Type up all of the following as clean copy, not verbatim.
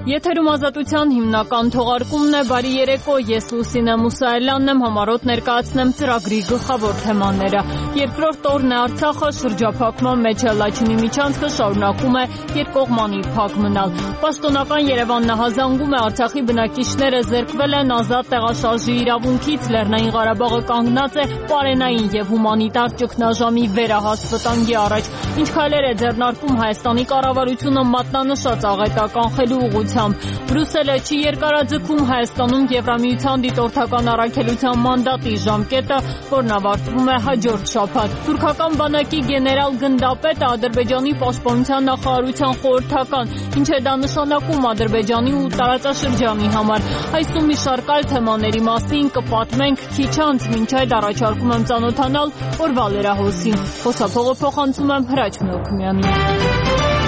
Եթերում ազատության հիմնական թողարկումն է, բարի երեկո, ես Լուսինե Մուսայելյանն եմ, համառոտ ներկայացնեմ ծրագրի գլխավոր թեմաները։ Երկրորդ օրն է Արցախը շրջափակման մեջ է, Լաչինի միջանցքը շարունակում է երկկողմանի փակ մնալ։ Պաշտոնական Երևանն հազանգում է Արցախի բնակիչները զերկվել են ազատ տեղաշարժի իրավունքից, Լեռնային Ղարաբաղը կանգնած է պարենային եւ հումանիտար ճգնաժամի վերահաս վտանգի առաջ։ Ինչ քայլեր է ձեռնարկում Հայաստանի կառավարությունը մատնանշած աղետը կանխելու ուղղությամբ։ Բրյուսելը չի երկարաձգում Հայաստանում Եվրամիության դիտորդական առաքելության մանդատի ժամկետը, որն ավարտվում է հաջորդ շաբաթ։ Թուրքական բանակի գեներալ գնդապետը Ադրբեջանի պաշտպանության նախարարության խորհրդական, ինչ է դա նշանակում Ադրբեջանի ու տարածաշրջանի համար։ Այս ու մի շարք այլ թեմաների մասին կպատմենք քիչ անց, մինչ այդ առաջարկում եմ ծանոթանալ օրվա լրահոսին։ Խոսափողը փոխանցում եմ Հրաչ Մելքումյանին։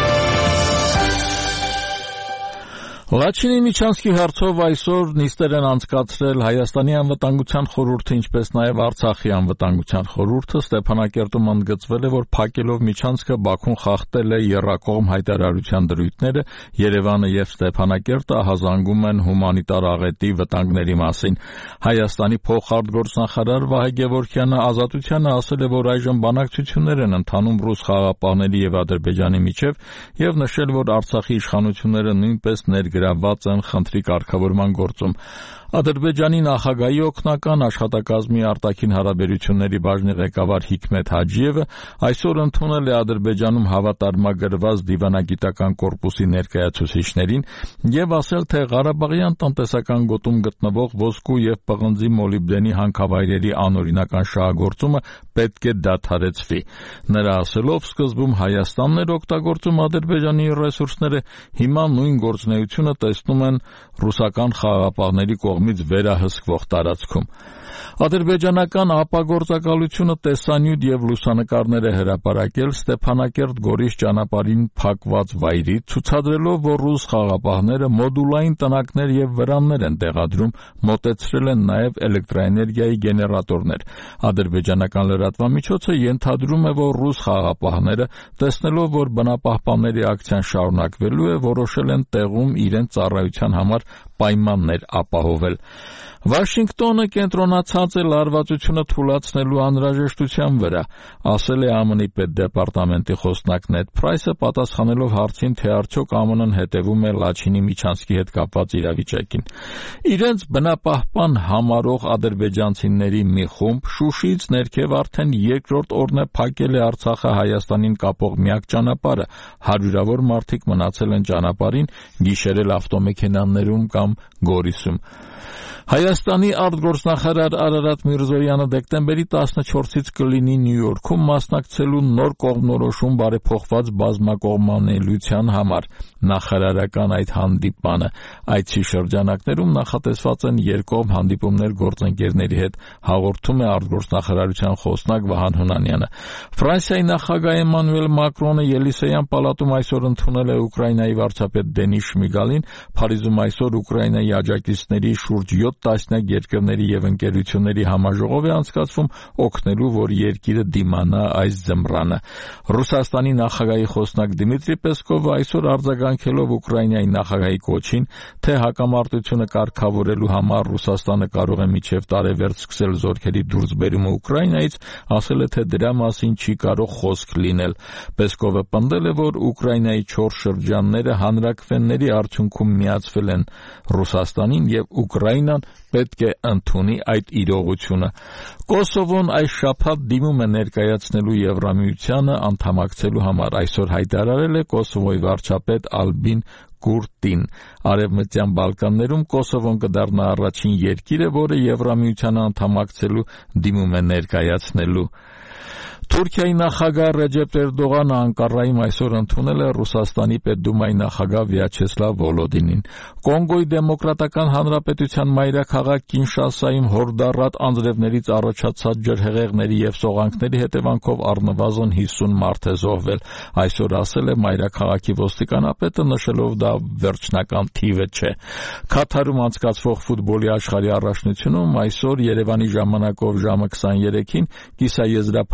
Լաչինի միջանցքի հարցով այսօր նիստեր են անցկացրել Հայաստանի անվտանգության խորհուրդը, ինչպես նաև Արցախի անվտանգության խորհուրդը։ Ստեփանակերտում ընդգծվել է, որ փակելով միջանցքը Բաքուն խախտել է եռակողմ հայտարարության դրույթները, Երևանը եւ Ստեփանակերտը հազանգում են հումանիտար աղետի վտանգների մասին։ Հայաստանի փոխարտգործնախարար Վահե Գևորգյանը Ազատությանը ասել է, որ այժմ բանակցություններ են ընթանում ռուս խաղաղապահների եւ Ադրբեջանի միջեւ եւ նշել, որ Արցախի իշխանությունները նույնպես ներգրավված են խնդրի կարգավորման գործում։ Ադրբեջանի նախագահի օգնական աշխատակազմի արտաքին հարաբերությունների բաժնի ղեկավար Հիկմետ Հաջիևը այսօր ընդունել է Ադրբեջանում հավատարմագրված դիվանագիտական կորպուսի ներկայացուցիչներին եւ ասել, թե Ղարաբաղյան տնտեսական գոտում գտնվող ոսկու եւ պղնձի մոլիբդենի հանքավայրերի անօրինական շահագործումը պետք է դադարեցվի։ Նրա ասելով, սկզբում Հայաստանն էր օգտագործում Ադրբեջանի ռեսուրսները, հիմա նույն գործունեությունը տեսնում են ռուսական խաղաղապահների կողմից վերահսկվող տարածքում։ Ադրբեջանական ապագործակալությունը տեսանյութ եւ լուսանկարներ է հրապարակել Ստեփանակերտ Գորիս ճանապարհին փակված վայրի, ցուցադրելով, որ ռուս խաղաղապահները մոդուլային տնակներ եւ վրաններ են տեղադրում, մոտեցրել են նաեւ էլեկտրաէներգիայի գեներատորներ։ Ադրբեջանական լրատվամիջոցը ենթադրում է, որ ռուս խաղաղապահները, տեսնելով, որ բնապահպանների ակցիան շարունակվելու է, որոշել են տեղում իրենց ծառայության համար պայմաններ ապահովել։ Վաշինգտոնը կենտրոնացած է լարվածությունը թույլատնելու անհրաժեշտության վրա, ասել է ԱՄՆ-ի պետդեպարտամենտի խոսնակ Նեդ Փրայսը, պատասխանելով հարցին, թե արդյոք ԱՄՆ-ն հետևում է Լաչինի միջանցքի հետ կապված իրավիճակին։ Իրենց բնապահպան համարող ադրբեջանցիների մի խումբ Շուշիից ներքև արդեն երկրորդ օրն է փակել է Արցախը Հայաստանին կապող միակ ճանապարհը, հարյուրավոր մարդիկ մնացել են ճանապարհին, գիշերել ավտոմեքենաներում կամ Գորիսում։ Հայաստանի արտգործնախարար Արարատ Միրզոյանը դեկտեմբերի 14-ից կլինի Նյու Յորքում մասնակցելու նոր կողմնորոշում բարեփոխված բազմակողմանելիության համար։ Նախարարական այդ հանդիպանը այցի շրջանակներում նախատեսված են երկկողմ հանդիպումներ գործընկերների հետ, հաղորդում է արտգործնախարարության խոսնակ Վահան Հունանյանը։ Ֆրանսիայի նախագահ Էմանուել Մակրոնը Ելիսեյան պալատում այսօր ընդունել է Ուկրաինայի վարչապետ Դենիս Շմիգալին։ Փարիզում այսօր Ուկրաինայի աջակիցների շուրջ 7 տասնյակ երկրների եւ ընկերությունների համաժողով է անցկացվում օգնելու, որ երկիրը դիմանա այս ձմռանը։ Ռուսաստանի նախագահի խոսնակ Դմիտրի Պեսկովը այսօր արձագանքելով Ուկրաինայի նախագահի կոչին, թե հակամարտությունը կարգավորելու համար Ռուսաստանը կարող է մինչև տարեվերջ սկսել զորքերի դուրսբերումը Ուկրաինայից, ասել է, թե դրա մասին չի կարող խոսք լինել։ Պեսկովը պնդել է, որ Ուկրաինայի 4 շրջանները հանրաքվեների արդյունքում միացվել են Ռուսաստանին եւ Ուկրաինան պետք է ընդունի այդ իրողությունը։ Կոսովոն այս շաբաթ դիմում է ներկայացնելու Եվրամիությանը անդամակցելու համար, այսօր հայտարարել է Կոսովոյի վարչապետ Ալբին Կուրտին։ Արևմտյան Բալկաններում Կոսովոն կդառնա առաջին երկիրը, որը Եվրամիությանը անդամակցելու դիմում է ներկայացնելու։ Թուրքիայի նախագահ Ռեջեփ Էրդողանը Անկարայում այսօր ընդունել է Ռուսաստանի Պետդումայի նախագահ Վյաչեսլավ Վոլոդինին։ Կոնգոյի Դեմոկրատական Հանրապետության մայրաքաղաք Կինշասայում հորդառատ անձրևներից առաջացած ջրհեղեղների եւ սողանքների հետևանքով առնվազն 50 մարդ է զոհվել։ Այսօր ասել է մայրաքաղաքի ոստիկանապետը, նշելով դա վերջնական թիվը չէ։ Քաթարում անցկացվող ֆուտբոլի աշխարհի առաջնությունում այսօր Երևանի ժամանակով ժամը 23-ին կիսաեզրափակիչ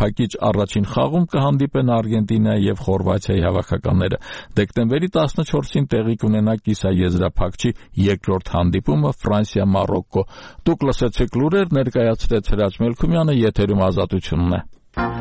առաջին խաղում կհանդիպեն Արգենտինայի եւ Խորվաթիայի հավաքականները։ Դեկտեմբերի 14-ին տեղի կունենա կիսաեզրափակչի երկրորդ հանդիպումը Ֆրանսիա-Մարոկկո։ Դուք լսեցիք լուրեր, ներկայացրեց Հրաչ Մելքումյանը, եթերում Ազատությունն է։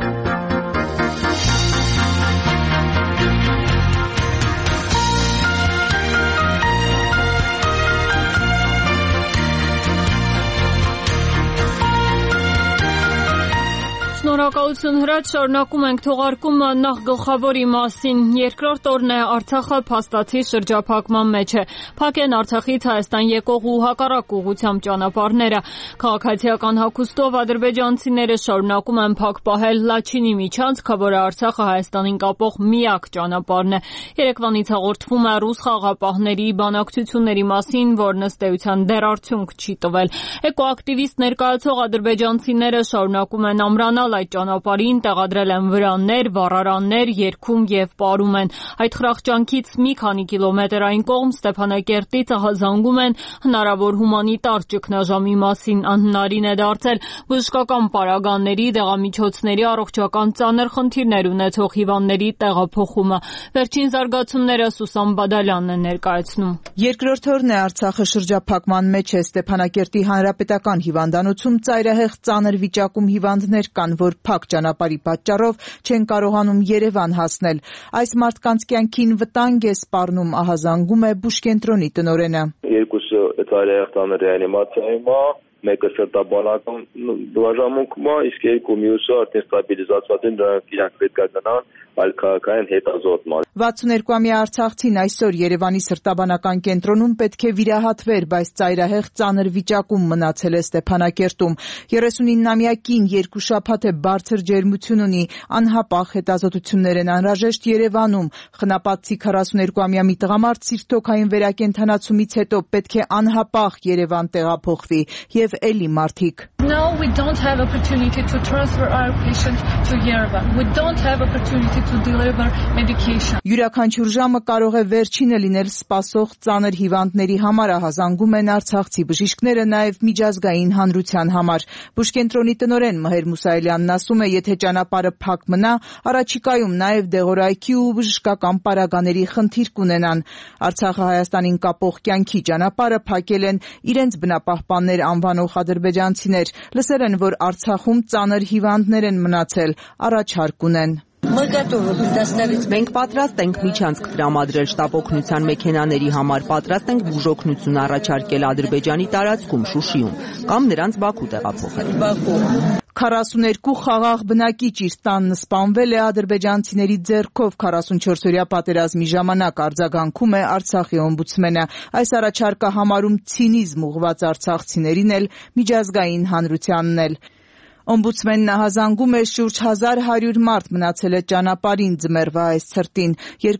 Շնորհակալություն Հրաչ, շարունակում ենք թողարկումը նախ գլխավորի մասին։ Երկրորդ օրն է Արցախը փաստացի շրջափակման մեջ է։ Փակ են Արցախից Հայաստան եկող ու հակառակ ուղղությամբ ճանապարհները։ Քաղաքացիական հագուստով ադրբեջանցիները շարունակում են փակ պահել Լաչինի միջանցքը, որը Արցախը Հայաստանին կապող միակ ճանապարհն է։ Երեկվանից հաղորդվում է ռուս խաղաղապահների բանակցությունների մասին, որն ըստ էության դեռ արդյունք չի տվել։ Էկոակտիվիստ ներկայացող ադրբեջանցիները շարունակում են ամրանալ այդ ճանապարհին, տեղադրել են վրաններ, վառարաններ, երգում եւ պարում են։ Այդ խրախճանքից մի քանի կիլոմետր այն կողմ Ստեփանակերտից ահազանգում են հնարավոր հումանիտար ճգնաժամի մասին, անհնարին է դարձել բժշկական պարագաների, դեղամիջոցների, առողջական ծանր խնդիրներ ունեցող հիվանդների տեղափոխումը։ Վերջին զարգացումները Սուսան Բադալյանն է ներկայացնում։ Երկրորդ օրն է Արցախը շրջափակման մեջ է։ Ստեփանակերտի հանրապետական հիվանդանոցում ծայրահեղ ծանր վիճակում հիվանդներ կան, որ փակ ճանապարհի պատճառով չեն կարողանում Երևան հասնել։ Այս մարդկանց կյանքին վտանգ է սպառնում, ահազանգում է բուժկենտրոնի տնօրենը։ Երկուսը ծայրահեղ ծանր ռեանիմացիայում է, մեկը սրտաբանական բաժանմունքում է, իսկ երկու մյուսը արդեն ստաբիլիզացված են, դրանք իրանք պետք է գնան այլ քաղաքային հետազոտման։ 62-ամյա արցախցին այսօր Երևանի սրտաբանական կենտրոնում պետք է վիրահատվեր, բայց ծայրահեղ ծանր վիճակում մնացել է Ստեփանակերտում։ 39-ամյա կին 2 շաբաթ է բարձր ջերմություն ունի, անհապաղ հետազոտություններ են անհրաժեշտ Երևանում։ Խնապատցի 42-ամյա մի տղամարդ սիրտոքային վերակենդանացումից հետո պետք է անհապաղ Երևան տեղափոխվի եւ էլի մարդիկ։ No, we don't have opportunity to transfer our patient to Yerevan. We don't have opportunity to deliver medication. Յուրաքանչյուր ժամը կարող է վերջինը լինել սպասող ծանր հիվանդների համար, ահազանգում են արցախցի բժիշկները նաև միջազգային հանրության համար։ Բուժկենտրոնի տնօրեն Մհեր Մուսայելյանն ասում է, եթե ճանապարհը փակ մնա, առաջիկայում նաև դեղորայքի ու բժշկական պարագաների խնդիր կունենան։ Արցախը Հայաստանին կապող կյանքի ճանապարհը փակել են իրենց բնապահպաններ անվանող ադրբեջանցիներ։ Լսել են, որ Արցախում ծանր հիվանդներ են մնացել, առաջարկ ունեն։ Մենք պատրաստ ենք միջանցք տրամադրել շտապօգնության մեքենաների համար, պատրաստ ենք բուժօգնություն առաջարկել Ադրբեջանի տարածքում, Շուշիում, կամ նրանց Բաքու տեղափոխել։ 42 խաղաղ բնակիչ իր տանն սպանվել է ադրբեջանցիների ձեռքով 44-օրյա պատերազմի ժամանակ, արձագանքում է Արցախի օմբուդսմենը։ Այս առաջարկը համարում ցինիզմ ուղղված արցախցիներին էլ, միջազգային հանրությանն էլ։ Օմբուդսմենն ահազանգում է շուրջ 1100 մարդ մնացել է ճանապարհին ձմեռվա այս ցրտին։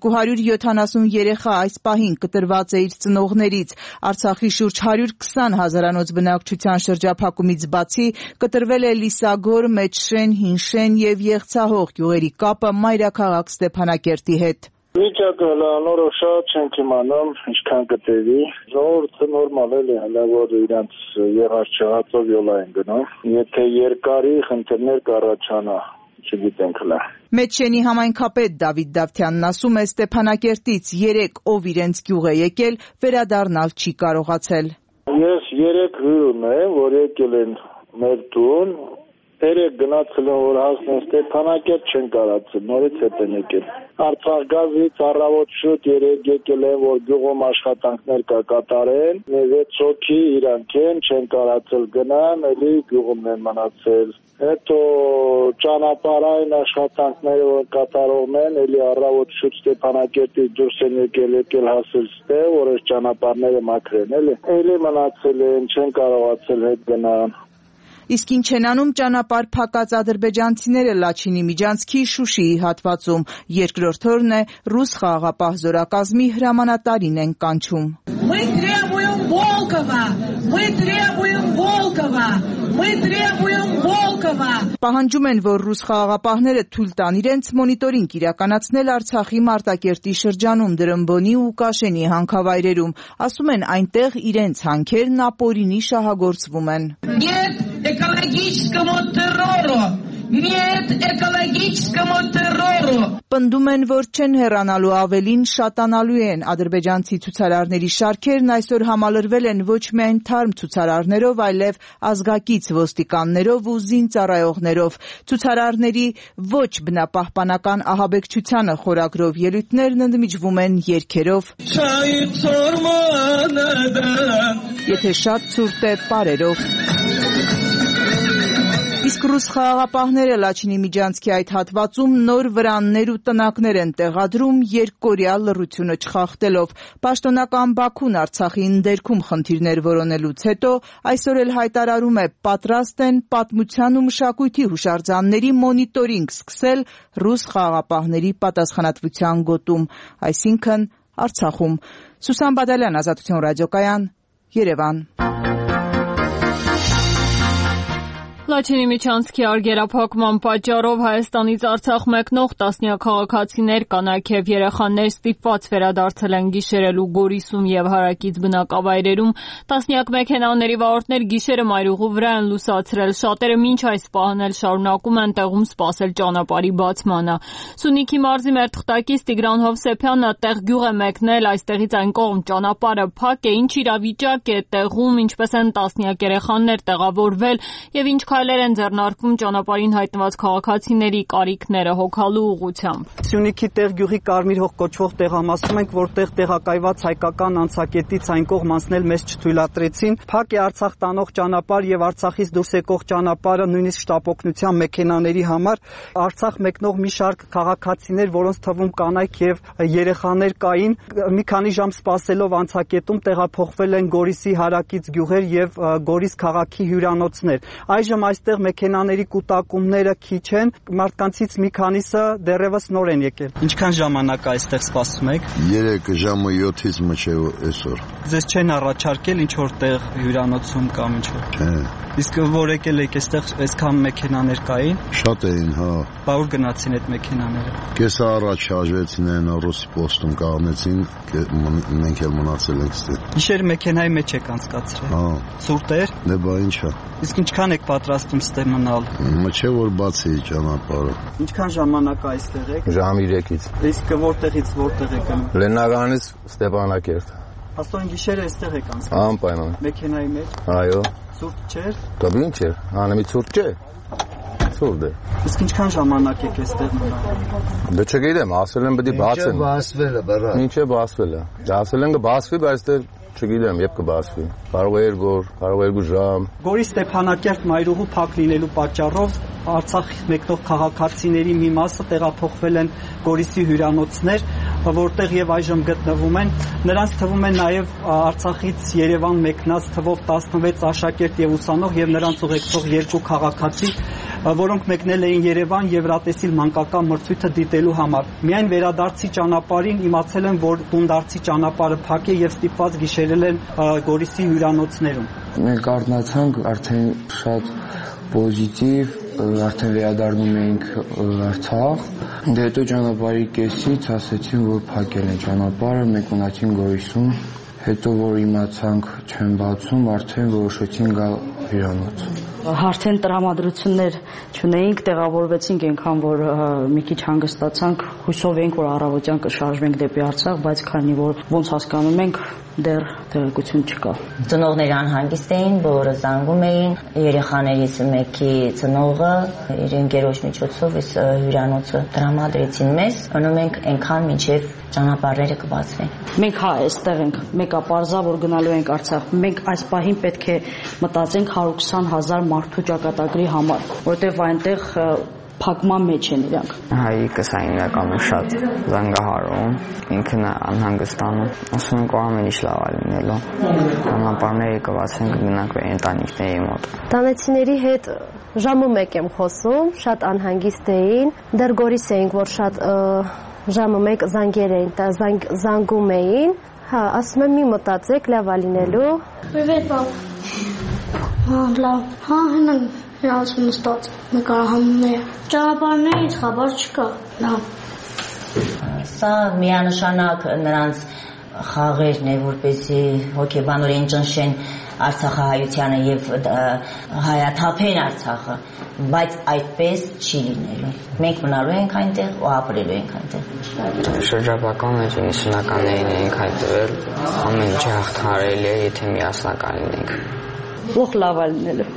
270 երեխա այս պահին կտրված է իր ծնողներից։ Արցախի շուրջ 120 հազարանոց բնակչության շրջափակումից բացի կտրվել է Լիսագոր, Մեջշեն, Հինշեն եւ Եղցահող գյուղերի կապը մայրաքաղաք Ստեփանակերտի հետ։ Վիճակը նորոշ չենք իմանում, ինչքան կտևի։ Ժողովուրդը նորմալ է, որ իրանց եղած չեղածով յոլա են գնում։ Եթե երկարի խնդիրներ կառաջանա, չգիտենք հլա։ Մեջշենի համայնքապետ Դավիթ Դավթյանն ասում է, Ստեփանակերտից 3 ով իրենց գյուղ է եկել, վերադառնալ չի կարողացել։ Ես 3 հյուր ունեմ, որ եկել են մեր տուն, 3 գնացել են, որ հասնեն Ստեփանակերտ չեն կարացել, նորից հետ են եկել։ Արցախ գազից առավոտ շուտ 3 եկել են, որ գյուղում աշխատանքներ կկատարեն, 6 հոգի իրանք են, չեն կարացել գնան, էլի գյուղում են մնացել։ Հետո ճանապարհային աշխատանքները որ կատարողն են, էլի առավոտ շուտ Ստեփանակերտից դուրս են եկել հասել ստե, որ այս ճանապարհները մաքրեն, էլի մնացել են, չեն կարողացել հետ գնան։ Իսկ ինչ են անում ճանապարհ փակած ադրբեջանցիները Լաչինի միջանցքի Շուշիի հատվածում։ Երկրորդ օրն է ռուս խաղաղապահ զորակազմի հրամանատարին են կանչում։ Мы требуем Волкова! Мы требуем Волкова! Мы требуем Волкова! Պահանջում են, որ ռուս խաղաղապահները թույլ տան իրենց մոնիտորինգ իրականացնել Արցախի Մարտակերտի շրջանում, Դրըմբոնի ու Կաշենի հանքավայրերում։ Ասում են, այնտեղ իրենց հանքերն ապօրինի շահագործվում են։ Нет экологическому террору! Нет экологическому террору. Պնդում են, որ չեն հեռանալու ավելին, շատանալու են։ Ադրբեջանցի ցուցարարների շարքերն այսօր համալրվել են ոչ միայն թարմ ցուցարարներով, այլև ազգակից ոստիկաններով ու զինծառայողներով։ Ցուցարարների ոչ բնապահպանական ահաբեկչությանը խորագրով ելույթներն ընդմիջվում են երգերով, եթե շատ ցուրտ է, պարերով։ Իսկ ռուս խաղաղապահները Լաչինի Միջանցքի այդ հատվածում նոր վրաններ ու տնակներ են տեղադրում երկկորյա լռությունը չխախտելով։ Պաշտոնական Բաքուն Արցախի ընդերքում խնդիրներ որոնելուց հետո այսօր էլ հայտարարում է պատրաստ են պատմության ու մշակույթի հուշարձանների մոնիտորինգ սկսել ռուս խաղաղապահների պատասխանատվության գոտում, այսինքն Արցախում։ Սուսան Բադալյան, Ազատություն ռադիոկայան, Երևան։ Լաչինի Միջանցքի արգելափակման պատճառով Հայաստանից Արցախ մեկնող տասնյակ քաղաքացիներ, կանայք և երեխաներ ստիպված վերադարձել են գիշերելու Գորիսում և հարակից բնակավայրերում։ Տասնյակ մեքենաների վարորդներ գիշերը մայրուղու վրա են լուսացրել։ Շատերը մինչ այս պահն էլ շարունակում են տեղում սպասել ճանապարհի բացմանը։ Սյունիքի մարզի մերթղտակից Տիգրան Հովսեփյանը տեղ գյուղ է մեկնել, այստեղից այն կողմ ճանապարհը փակ է, ինչ իրավիճակ է տեղում, ինչպես են տասնյակ երեխաներ տեղավորվել և ինչ քայլեր են ձեռնարկվում ճանապարհին հայտնված քաղաքացիների կարիքները հոգալու ուղղությամբ։ Սյունիքի տեղ գյուղի Կարմիր հող կոչվող տեղամասում ենք, որտեղ տեղակայված հայկական անցակետից այն կողմ անցնել մեզ չթույլատրեցին։ Փակ է Արցախ տանող ճանապարհ եւ Արցախից դուրս եկող ճանապարհը նույնիսկ շտապօգնության մեքենաների համար։ Արցախ մեկնող մի շարք քաղաքացիներ, որոնց թվում կանայք եւ երեխաներ կային, մի քանի ժամ սպասելով անցակետում տեղափոխվել են Գորիսի հարակից գյուղեր եւ Գորիս քաղաքի հյուրանոցներ։ Այժմ այստեղ մեքենաների կուտակումները քիչ են, մարդկանցից մի քանիսը դեռևս նոր են եկել։ Ինչքան ժամանակ է այստեղ սպասում եք։ 3 ժամը 7-ից մինչև այսօր։ Ձեզ չեն առաջարկել ինչ որտեղ հյուրանոցում կամ ինչ որ։ Չէ։ Իսկ որ եկել եք այստեղ այսքան մեքենաներ կային։ Շատ էին, հա։ Բա ուր գնացին այդ մեքենաները։ Կեսը առաջ հաշվեցին են ռուսի պոստում կանգնեցին, մենք էլ մնացել ենք ստե։ Գիշեր մեքենայի մեջ եք անցկացրել։ Հա։ Ցուրտ էր։ Դե բա ինչա։ Իսկ ինչքան եք պատրաստում ստե մնալ։ Չէ որ բացի ճանապարհը։ Ինչքան ժամանակ այստեղ եք։ Ժամ 3-ից։ Իսկ որտեղից որտեղ եք գնում։ Լեննագանից Ստեփանակերտ։ Աստոն գիշերը այստեղ եք անցկացնում։ Անպայման։ Մեքենայի մեջ։ Այո։ Ցուրտ չէր։ Դա ինչ էր։ Անեմի ցուրտ չէ։ Ցուրտ է։ Իսկ ինչքան ժամանակ եք այստեղ մնալ։ Դե չգիտեմ, ասել են պետք է բացեն։ Ինչ բացվել է, բառա։ Ինչ է բացվել է։ Դա ասել են կբացվի, բայց դեռ չգիտեմ, երբ կբացվի։ Կարող է 2 օր, կարող է 2 ժամ։ Գորիս Ստեփանակերտ մայրուղու փակ լինելու պատճառով Արցախ մեկնող քաղաքացիների մի մասը տեղափոխվել են Գորիսի հյուրանոցներ, որտեղ եւ այժմ գտնվում են։ Նրանց թվում են նաեւ Արցախից Երևան մեկնած թվով 16 աշակերտ եւ ուսանող եւ նրանց ուղեկցող 2 քաղաքացի, որոնք մեկնել էին Երևան Եվրատեսիլ մանկական մրցույթը դիտելու համար։ Միայն վերադարձի ճանապարհին իմացել են, որ տունդարձի ճանապարհը փակ է եւ ստիպված գիշերել են Գորիսի հյուրանոցներում։ Մենք արթնացանք արդեն շատ պոզիտիվ, արդեն վերադառնում էինք Արցախ։ Դե հետո ճանապարհի կեսից ասացին, որ փակել են ճանապարհը, մենք մնացինք Գորիսում։ Հետո որ իմացանք չեն բացում, արդեն որոշեցին գալ հյուրանոց։ Արդեն տրամադրություններ չունեինք, տեղավորվեցինք այնքան, որ մի քիչ հանգստացանք, հույսով էինք, որ առավոտյան կշարժվենք դեպի Արցախ, բայց քանի որ ոնց հասկանում ենք, դեռ տեղեկություն չկա։ Ծնողները անհանգիստ էին, բոլորը զանգում էին, երեխաներից մեկի ծնողը իր ընկերոջ միջոցով այս հյուրանոցը տրամադրեցին մեզ, անում ենք այնքան մինչև ճանապարհները կբացվեն։ Մենք հա այստեղ ենք, մեկը պարզա, որ գնալու ենք Արցախ։ Մենք այս պահին պետք է մտածենք 120,000 մարդու ճակատագրի համար, որտեղ այնտեղ փակման մեջ են իրանք։ Հայիկս այն իրականում շատ զանգահարում, ինքն անհանգստանում, ասում ենք ամեն ինչ լավ է լինելու։ Ճանապարհները կբացեն, կգնանք ընտանիքների մոտ։ Տանեցիների հետ ժամը 1 եմ խոսում, շատ անհանգիստ էին, դեռ Գորիս էինք, որ շատ ժամը 1 զանգեր էին, զանգում էին։ Հա, ասում եմ մի մտածեք, լավ է լինելու։ Привет, пап։ Հա, լավ։ Հա, հենան հրաց նստած նկարահանումները։ Ճանապարհներից խաբար չկա։ Լավ։ Սա միանշանակ նրանց խաղերն է, որպեսզի հոգեբանորեն ճնշեն Արցախահայությանը եւ հայաթափեն Արցախը, բայց այդպես չի լինելու։ Մենք մնալու ենք այնտեղ ու ապրելու ենք այնտեղ։ Շրջապատական մեջ 90-ականներին ենք հայտնվել, ամեն ինչ հաղթահարելի է, եթե միասնական լինենք։ Ող լավ լինելու։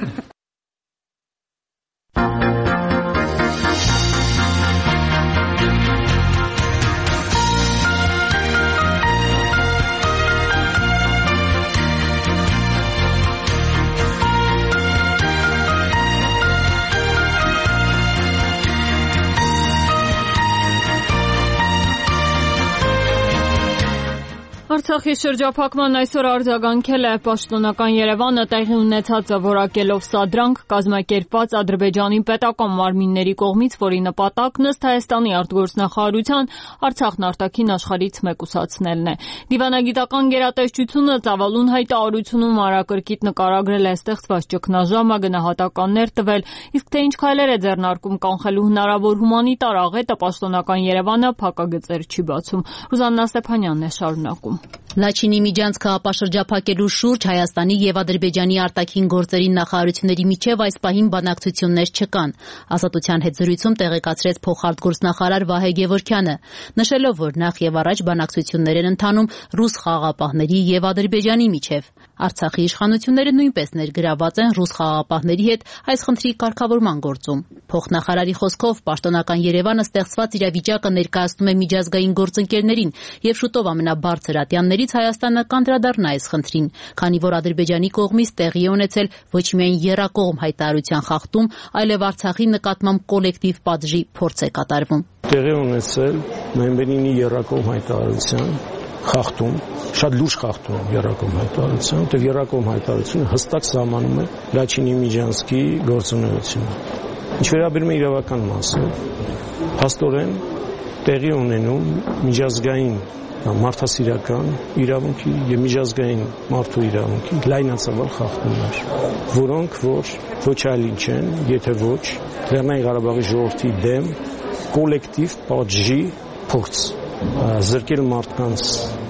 Արցախի շրջափակման այսօր արձագանքել է պաշտոնական Երևանը տեղի ունեցածը որակելով սադրանք կազմակերպված Ադրբեջանի պետական մարմինների կողմից, որի նպատակն ըստ Հայաստանի արտգործնախարարության Արցախն արտաքին աշխարհից մեկուսացնելն է։ Դիվանագիտական գերատեսչությունը ծավալուն հայտարարությունում մանրակրկիտ նկարագրել է ստեղծված ճգնաժամը, գնահատականներ տվել, իսկ թե ինչ քայլեր է ձեռնարկում կանխելու հնարավոր հումանիտար աղետը, պաշտոնական Երևանը փակագծեր չի բացում։ Ռուզաննա Ստեփանյանն է շարունակում։ Լաչինի միջանցքը ապաշրջափակելու շուրջ Հայաստանի եւ Ադրբեջանի արտաքին գործերի նախարարությունների միջև այս պահին բանակցություններ չկան։ Ազատության հետ զրույցում տեղեկացրեց փոխարտգործնախարար Վահե Գևորգյանը, նշելով, որ նախ եւ առաջ բանակցություններ են ընթանում ռուս խաղաղապահների եւ Ադրբեջանի միջև։ Արցախի իշխանությունները նույնպես ներգրաված են ռուս խաղաղապահների հետ այս խնդրի կարգավորման գործում։ Փոխնախարարի խոսքով պաշտոնական Երևանը ստեղծված իրավիճակը ներկայացնում է միջազգային գործընկերներին եւ շուտով ամենաբարձր ատյաններից Հայաստանը կանդրադառնա այս խնդրին, քանի որ Ադրբեջանի կողմից տեղի է ունեցել ոչ միայն եռակողմ հայտարարության խախտում, այլև Արցախի նկատմամբ կոլեկտիվ պատժի փորձ է կատարվում։ Տեղի ունեցել նոյեմբերի 9-ի եռակողմ հայտարարության խախտում, շատ լուրջ խախտում եռակողմ հայտարարության, որտեղ եռակողմ հայտարարությունը հստակ սահմանում է Լաչինի Միջանցքի գործունեությունը։ Ինչ վերաբերում է իրավական մասը, փաստորեն տեղի ունենում միջազգային մարդասիրական իրավունքի եւ միջազգային մարդու իրավունքի լայնածավալ խախտումներ, որոնք ոչ այլ ինչ են, եթե ոչ Լեռնային Ղարաբաղի ժողովրդի դեմ կոլեկտիվ պատժի փորձ, զրկել մարդկանց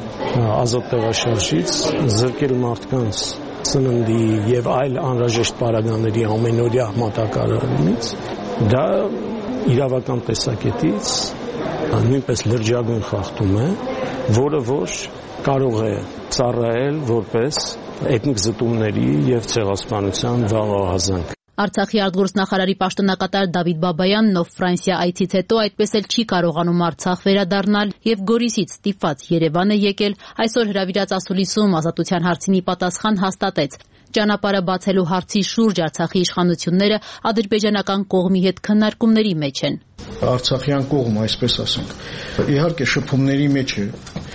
ազատ տեղաշարժից, զրկել մարդկանց սննդի եւ այլ անհրաժեշտ պարագաների ամենօրյա մատակարարումից, դա իրավական տեսակետից նույնպես լրջագույն խախտում է, որը որ կարող է ծառայել որպես էթնիկ զտումների եւ ցեղասպանության վաղահազանգ։ Արցախի արտգործնախարարի պաշտոնակատար Դավիթ Բաբայանն, ով Ֆրանսիա այցից հետո այդպես էլ չի կարողանում Արցախ վերադառնալ եւ Գորիսից ստիպված Երևան է եկել, այսօր հրավիրած ասուլիսում ազատության հարցին ի պատասխան հաստատեց. ճանապարհը բացելու հարցի շուրջ Արցախի իշխանությունները ադրբեջանական կողմի հետ քննարկումների մեջ են։ Արցախյան կողմը, այսպես ասենք, իհարկե շփումների մեջ է,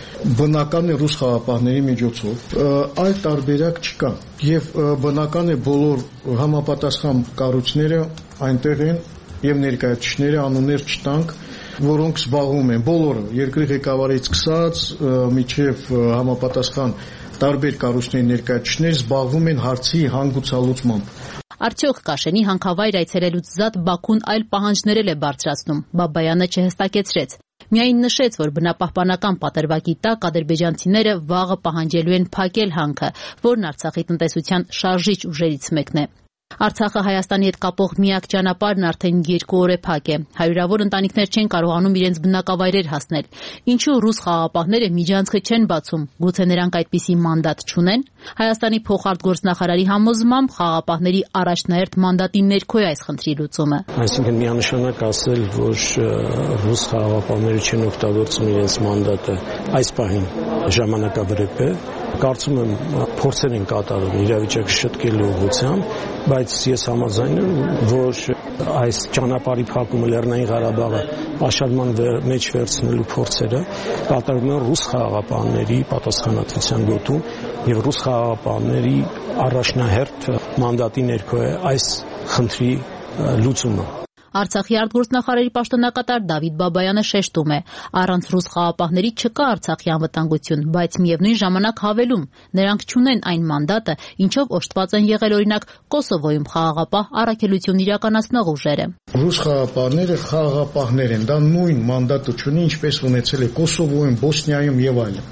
բնական է ռուս խաղաղապահների միջոցով, այլ տարբերակ չկա եւ բնական է բոլոր համապատասխան կառույցները այնտեղ են եւ ներկայացուցիչները անուններ չտանք, որոնք զբաղվում են բոլորը երկրի ղեկավարից սկսած միջև համապատասխան տարբեր կառույցների ներկայացուցիչներ զբաղվում են հարցի հանգուցալուծմամբ։ Արդյոք Կաշենի հանքավայր այցելելուց զատ Բաքուն այլ պահանջներ է բարձրացնում։ Բաբայանը չհստակեցրեց։ Միայն նշեց, որ բնապահպանական պատրվակի տակ ադրբեջանցիները վաղը պահանջելու են փակել հանքը, որն Արցախի տնտեսության շարժիչ ուժերից մեկն է։ Արցախը Հայաստանի հետ կապող միակ ճանապարհն արդեն 2 օր է փակ է։ Հարյուրավոր ընտանիքներ չեն կարողանում իրենց բնակավայրեր հասնել։ Ինչու ռուս խաղաղապահները միջանցքը չեն բացում։ Գուցե նրանք այդպիսի մանդատ չունեն։ Հայաստանի փոխարտգործնախարարի համոզմամբ խաղաղապահների առաջնահերթ մանդատի ներքո է այս խնդրի լուծումը։ Այսինքն միանշանակ ասել, որ ռուս խաղաղապահները չեն օգտագործում իրենց մանդատը այս պահին ժամանակավրեպ է։ Կարծում եմ փորձեր են կատարում իրավիճակը շտկելու ուղղությամբ, բայց ես համաձայն եմ, որ այս ճանապարհի փակումը Լեռնային Ղարաբաղը պաշարման մեջ վերցնելու փորձերը կատարվում են ռուս խաղաղապահների պատասխանատվության գոտում եւ ռուս խաղաղապահների առաջնահերթ մանդատի ներքո է այս խնդրի լուծումը։ Արցախի արտգործնախարարի պաշտոնակատար Դավիթ Բաբայանը շեշտում է. առանց ռուս խաղաղապահների չկա Արցախի անվտանգություն, բայց միևնույն ժամանակ հավելում, նրանք չունեն այն մանդատը, ինչով օժտված են եղել օրինակ Կոսովոյում խաղաղապահ առաքելություն իրականացնող ուժերը։ Ռուս խաղաղապահները խաղաղապահներ են, դա նույն մանդատը չունի, ինչպես ունեցել է Կոսովոյում, Բոսնիայում եւ այլն։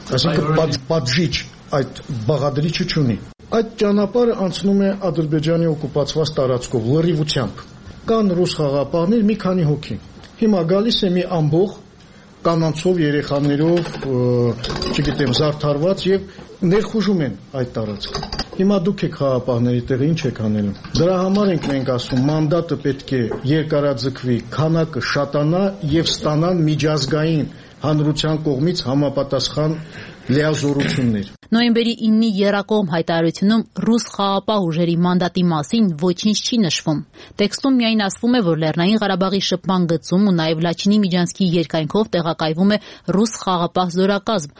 Այսինքն պատժիչ այդ բաղադրիչը չունի։ Այդ ճանապարհը անցնում է Ադրբեջանի օկուպացված տարածքով լրիվությամբ։ Կան ռուս խաղապահներ մի քանի հոգի։ Հիմա գալիս է մի ամբողջ կանանցով, երեխաներով, չգիտեմ, զարդարված եւ ներխուժում են այդ տարածքը։ Հիմա դուք եք խաղապահների տեղը ինչ եք անելու։ Դրա համար ենք մենք ասում, մանդատը պետք է երկարաձգվի, քանակը շատանա եւ ստանան միջազգային հանրության կողմից համապատասխան լիազորություններ։ Նոյեմբերի 9-ի եռակողմ հայտարարությունում ռուս խաղապահ ուժերի մանդատի մասին ոչինչ չի նշվում։ Տեքստում միայն ասվում է, որ Լեռնային Ղարաբաղի շփման գծում ու նաև Լաչինի միջանցքի երկայնքով տեղակայվում է ռուս խաղապահ զորակազմ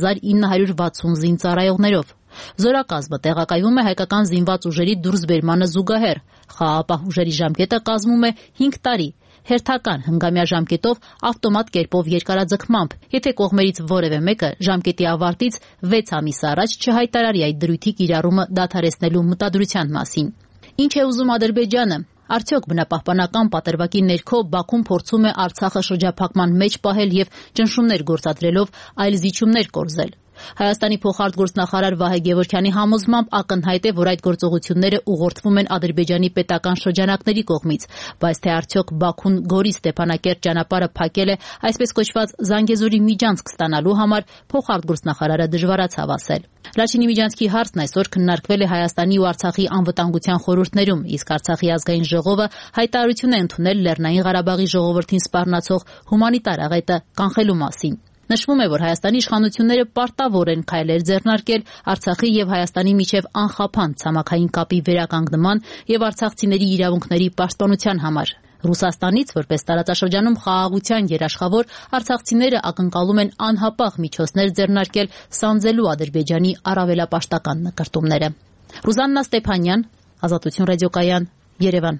1960 զինծառայողներով։ Զորակազմը տեղակայվում է հայկական զինված ուժերի դուրսբերմանը զուգահեռ։ Խաղապահ ուժերի ժամկետը կազմում է 5 տարի։ Հերթական հնգամյա ժամկետով ավտոմատ կերպով երկարաձգմամբ, եթե կողմերից որևէ մեկը ժամկետի ավարտից 6 ամիս առաջ չհայտարարի այդ դրույթի կիրառումը դադարեցնելու մտադրության մասին։ Ինչ է ուզում Ադրբեջանը։ Արդյոք բնապահպանական պատրվակի ներքո Բաքուն փորձում է Արցախը շրջափակման մեջ պահել եւ ճնշումներ գործադրելով այլ զիջումներ կորզել։ Հայաստանի փոխարտգործնախարար Վահե Գևորգյանի համոզմամբ ակնհայտ է, որ այդ գործողությունները ուղղորդվում են Ադրբեջանի պետական շրջանակների կողմից, բայց թե արդյոք Բաքուն Գորի-Ստեփանակերտ ճանապարհը փակել է այսպես կոչված Զանգեզուրի միջանցք ստանալու համար, փոխարտգործնախարարը դժվարացավ ասել։ Լաչինի միջանցքի հարցն այսօր քննարկվել է Հայաստանի ու Արցախի անվտանգության խորհուրդներում, իսկ Արցախի ազգային ժողովը հայտարարություն է ընդունել Լեռնային Ղարաբաղի ժողովրդին սպառնացող հումանիտար աղետը կանխելու մասին։ Նշվում է, որ Հայաստանի իշխանությունները պարտավոր են քայլեր ձեռնարկել Արցախի եւ Հայաստանի միջև անխափան ցամաքային կապի վերականգնման եւ արցախցիների իրավունքների պաշտպանության համար։ Ռուսաստանից, որպես տարածաշրջանում խաղաղության երաշխավոր, արցախցիները ակնկալում են անհապաղ միջոցներ ձեռնարկել սանձելու Ադրբեջանի առավելապաշտական նկրտումները։ Ռուզաննա Ստեփանյան, Ազատություն ռադիոկայան, Երևան։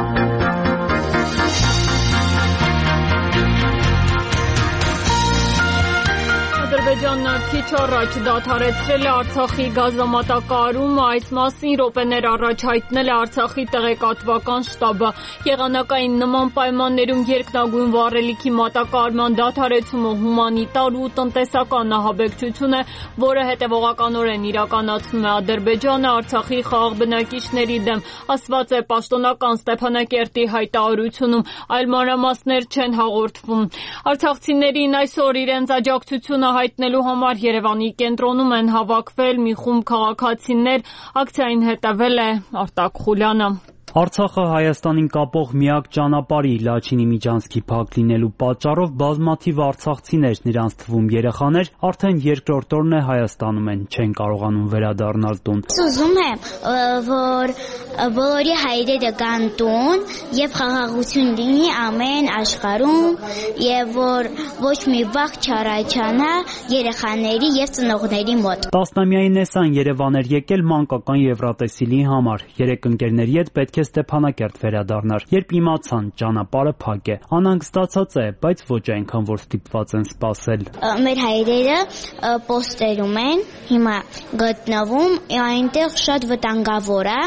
Ադրբեջանն քիչ առաջ դադարեցրել է Արցախի գազամատակարարումը, այս մասին րոպեներ առաջ հայտնել է Արցախի տեղեկատվական շտաբը։ Եղանակային նման պայմաններում երկնագույն վառելիքի մատակարարման դադարեցումը հումանիտար ու տնտեսական ահաբեկչություն է, որը հետևողականորեն իրականացնում է Ադրբեջանը Արցախի խաղաղ բնակիչների դեմ, ասված է պաշտոնական Ստեփանակերտի հայտարարությունում, այլ մանրամասներ չեն հաղորդվում։ Արցախցիներին այսօր իրենց աջակցությունը հայտնելու համար Երևանի կենտրոնում են հավաքվել մի խումբ քաղաքացիներ, ակցիային հետևել է Արտակ Խուլյանը։ Արցախը Հայաստանին կապող միակ ճանապարհի Լաչինի միջանցքի փակ լինելու պատճառով բազմաթիվ արցախցիներ, նրանց թվում երեխաներ, արդեն երկրորդ օրն է Հայաստանում են, չեն կարողանում վերադառնալ տուն։ Ուզում եմ, որ բոլորի հայրերը գան տուն եւ խաղաղություն լինի ամեն աշխարհում եւ որ ոչ մի վախ չառաջանա երեխաների եւ ծնողների մոտ։ Տասնամյային Նեսան Երևան էր եկել մանկական Եվրատեսիլի համար։ 3 ընկերների հետ պետք է Ստեփանակերտ վերադառնար, երբ իմացան ճանապարհը փակ է։ Անհանգստացած է, բայց ոչ այնքան, որ ստիպված են սպասել։ Մեր հայրերը պոստերում են, հիմա գտնվում, այնտեղ շատ վտանգավոր է։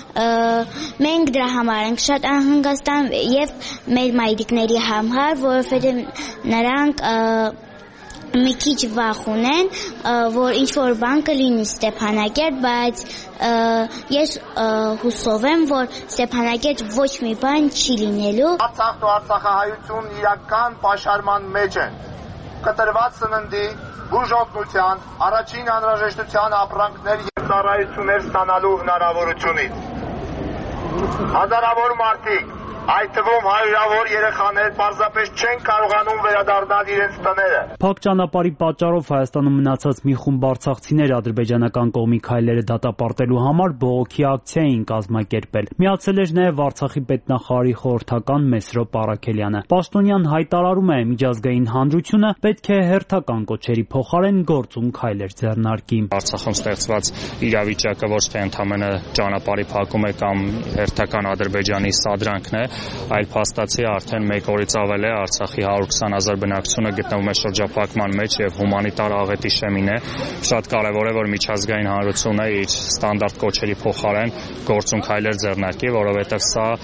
Մենք դրա համար ենք շատ անհանգստան եւ մեր մայրիկների համար, որովհետեւ նրանք մի քիչ վախ ունեն, որ ինչ-որ բան կլինի Ստեփանակերտ, բայց ես հուսով եմ, որ Ստեփանակերտ ոչ մի բան չի լինելու։ Արցախն ու արցախահայությունն իրական պաշարման մեջ են։ Կտրված սննդի, բուժօգնության, առաջին անհրաժեշտության ապրանքներ եւ ծառայություններ ստանալու հնարավորությունից։ Հազարավոր մարդիկ, այդ թվում հարյուրավոր երեխաներ պարզապես չեն կարողանում վերադառնալ իրենց տները։ Փակ ճանապարհի պատճառով Հայաստանում մնացած մի խումբ արցախցիներ ադրբեջանական կողմի քայլերը դատապարտելու համար բողոքի ակցիա էին կազմակերպել։ Միացել էր նաև Արցախի պետնախարարի խորհրդական Մեսրոպ Առաքելյանը։ Պաշտոնյան հայտարարում է, միջազգային հանրությունը պետք է հերթական կոչերի փոխարեն գործուն քայլեր ձեռնարկի։ Արցախում ստեղծված իրավիճակը ոչ թե ընդամենը ճանապարհի փակում է կամ հերթական Ադրբեջանի սադրանքն է, այլ փաստացի արդեն 1 օրից ավել է Արցախի 120,000 բնակչությունը գտնվում է շրջափակման մեջ եւ հումանիտար աղետի շեմին է։ Շատ կարեւոր է, որ միջազգային հանրությունը իր ստանդարտ կոչերի փոխարեն գործուն քայլեր ձեռնարկի, որովհետեւ սա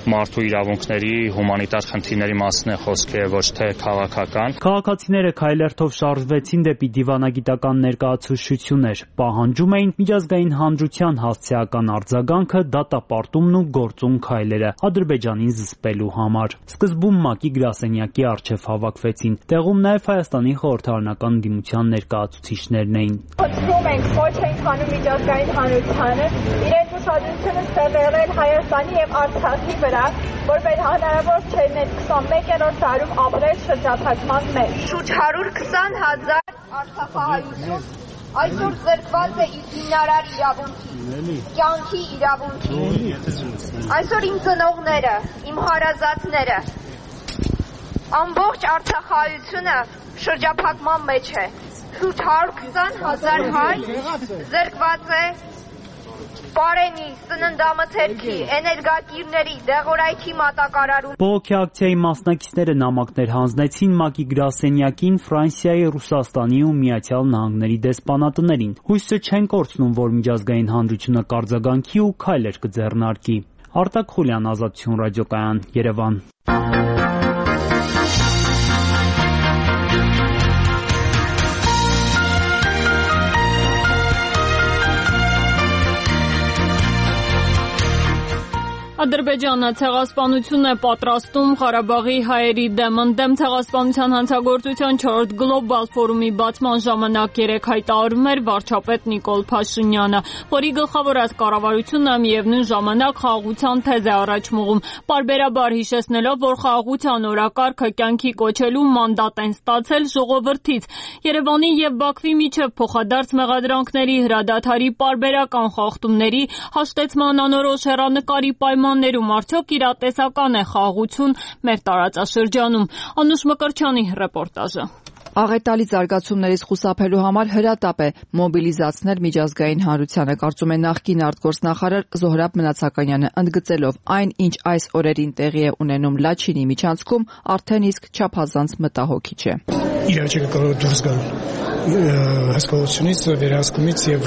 մարդու իրավունքների, հումանիտար խնդիրների մասին է խոսքը, ոչ թե քաղաքական։ Քաղաքացիները քայլերթով շարժվեցին դեպի դիվանագիտական ներկայացուցչություններ, պահանջում էին միջազգային հանրության հասցեական արձագանքը, դատապարտումն ու գործուն քայլերը Ադրբեջանին զսպելու համար։ Սկզբում ՄԱԿ-ի գրասենյակի առջև հավաքվեցին։ Տեղում նաև Հայաստանի խորհրդարանական ընդդիմության ներկայացուցիչներն էին։ Խնդրում ենք ոչ ենք անում միջազգային հանրությանը իրենց ուշադրությունը սևեռել Հայաստանի եւ Արցախի վրա, որովհետեւ հնարավոր չէ ներ 21-րդ դարում ապրել շրջափակման մեջ։ Շուրջ 120,000 արցախահայություն այսօր զրկված է իր հիմնարար իրավունքի, կյանքի իրավունքի։ Այսօր իմ ծնողները, իմ հարազատները, ամբողջ արցախահայությունը շրջափակման մեջ է։ Շուրջ 120,000 հայ զրկված է Պարենի, սննդամթերքի, էներգակիրների, դեղորայքի մատակարարում։ Բողոքի ակցիայի մասնակիցները նամակներ հանձնեցին ՄԱԿ-ի գրասենյակին, Ֆրանսիայի, Ռուսաստանի ու Միացյալ Նահանգների դեսպանատներին։ Հույսը չեն կորցնում, որ միջազգային հանրությունը կարձագանքի ու քայլեր կձեռնարկի։ Արտակ Խուլյան, Ազատություն ռադիոկայան, Երևան։ Ադրբեջանը ցեղասպանություն է պատրաստում Ղարաբաղի հայերի դեմ։ Ընդդեմ ցեղասպանության հանցագործության 4-րդ գլոբալ ֆորումի բացման ժամանակ երեկ հայտարարում էր վարչապետ Նիկոլ Փաշինյանը, որի գլխավորած կառավարությունը միևնույն ժամանակ խաղաղության թեզ է առաջ մղում, պարբերաբար հիշեցնելով, որ խաղաղության օրակարգը կյանքի կոչելու մանդատ են ստացել ժողովրդից։ Երևանի եւ Բաքվի միջև փոխադարձ մեղադրանքների, հրադադարի պարբերական խախտումների, հաշտեցման անորոշ հեռանկարի պայմաններում արդյոք իրատեսական է խաղաղություն մեր տարածաշրջանում։ Անուշ Մկրտչյանի ռեպորտաժը։ Աղետալի զարգացումներից խուսափելու համար հրատապ է մոբիլիզացնել միջազգային հանրությանը, կարծում է նախկին արտգործնախարար Զոհրաբ Մնացականյանը, ընդգծելով այն, ինչ այս օրերին տեղի է ունենում Լաչինի միջանցքում, արդեն իսկ չափազանց մտահոգիչ է։ Իրավիճակը կարող է դուրս գալ հսկողությունից, վերահսկումից եւ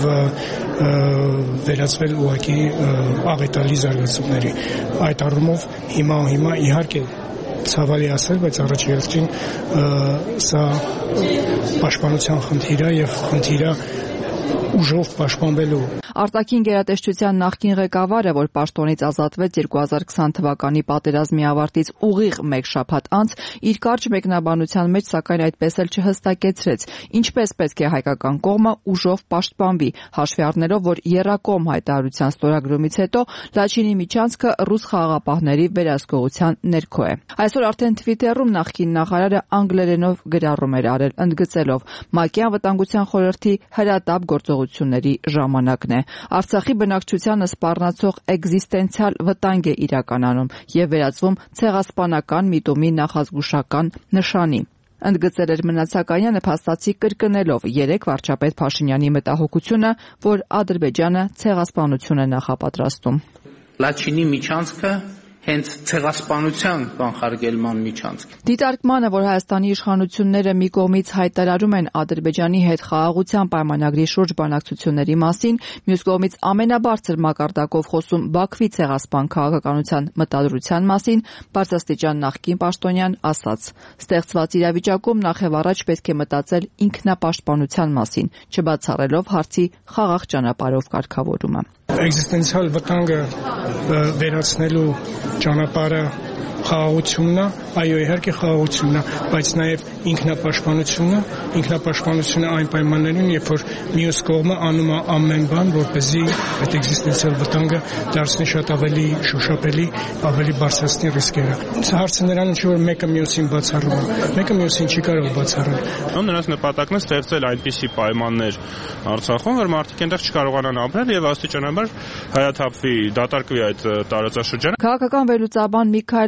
վերածվել ուղղակի աղետալի զարգացումների։ Այդ առումով հիմա իհարկե ցավալի ասել, բայց առաջին սա պաշտպանության խնդիր է եւ խնդիր է ուժով պաշտպանվելու։ Արտաքին գերատեսչության նախկին ղեկավարը, որ պաշտոնից ազատվեց 2020 թվականի պատերազմի ավարտից ուղիղ մեկ շաբաթ անց, իր կարճ մեկնաբանության մեջ սակայն այդպես էլ չհստակեցրեց, ինչպես պետք է հայկական կողմը ուժով պաշտպանվի, հաշվի առնելով, որ եռակողմ հայտարարության ստորագրումից հետո Լաչինի միջանցքը ռուս խաղաղապահների վերահսկողության ներքո է։ Այսօր արդեն Twitter-ում նախկին նախարարը անգլերենով գրառում էր արել, ընդգծելով ՄԱԿ-ի անվտանգության խորհրդի հրատապ գործողությունների ժամանակն է։ Արցախի բնակչությանը սպառնացող էկզիստենցիալ վտանգ է իրականանում եւ վերածվում ցեղասպանական միտումի նախազգուշական նշանի։ Ընդգծել էր Մնացականյանը, փաստացի կրկնելով երեք վարչապետ Փաշինյանի մտահոգությունը, որ Ադրբեջանը ցեղասպանություն է նախապատրաստում։ Լաչինի միջանցքը հենց ցեղասպանության կանխարգելման միջանցք։ Դիտարկմանը, որ Հայաստանի իշխանությունները մի կողմից հայտարարում են Ադրբեջանի հետ խաղաղության պայմանագրի շուրջ բանակցությունների մասին, մյուս կողմից ամենաբարձր մակարդակով խոսում Բաքվի ցեղասպան քաղաքականության մտադրության մասին, բարձրաստիճան նախկին պաշտոնյան ասաց. ստեղծված իրավիճակում նախևառաջ պետք է մտածել ինքնապաշտպանության մասին, չբացառելով հարցի խաղաղ ճանապարհով կարգավորումը։ Էկզիստենցիալ վտանգը վերացնելու ճանապարհը խաղաղությունն է, այո, իհարկե խաղաղությունն է, բայց նաև ինքնապաշտպանությունը այն պայմաններում, երբ որ մյուս կողմը անում է ամեն բան, որպեսզի այդ էկզիստենցիալ վտանգը դարձնի շատ ավելի շոշափելի, ավելի բարձրացնի ռիսկերը։ Հարցը նրան ինչ որ մեկը մյուսին բացառում է, մեկը մյուսին չի կարող բացառել։ Նրանց նպատակն է ստեղծել այնպիսի պայմաններ Արցախում, որ մարդիկ այնտեղ չկարողանան ապրել եւ աստիճանաբար հայաթափվի, դատարկվի այդ տարածաշրջանը։ Քաղաքական վերլուծաբան Միքայել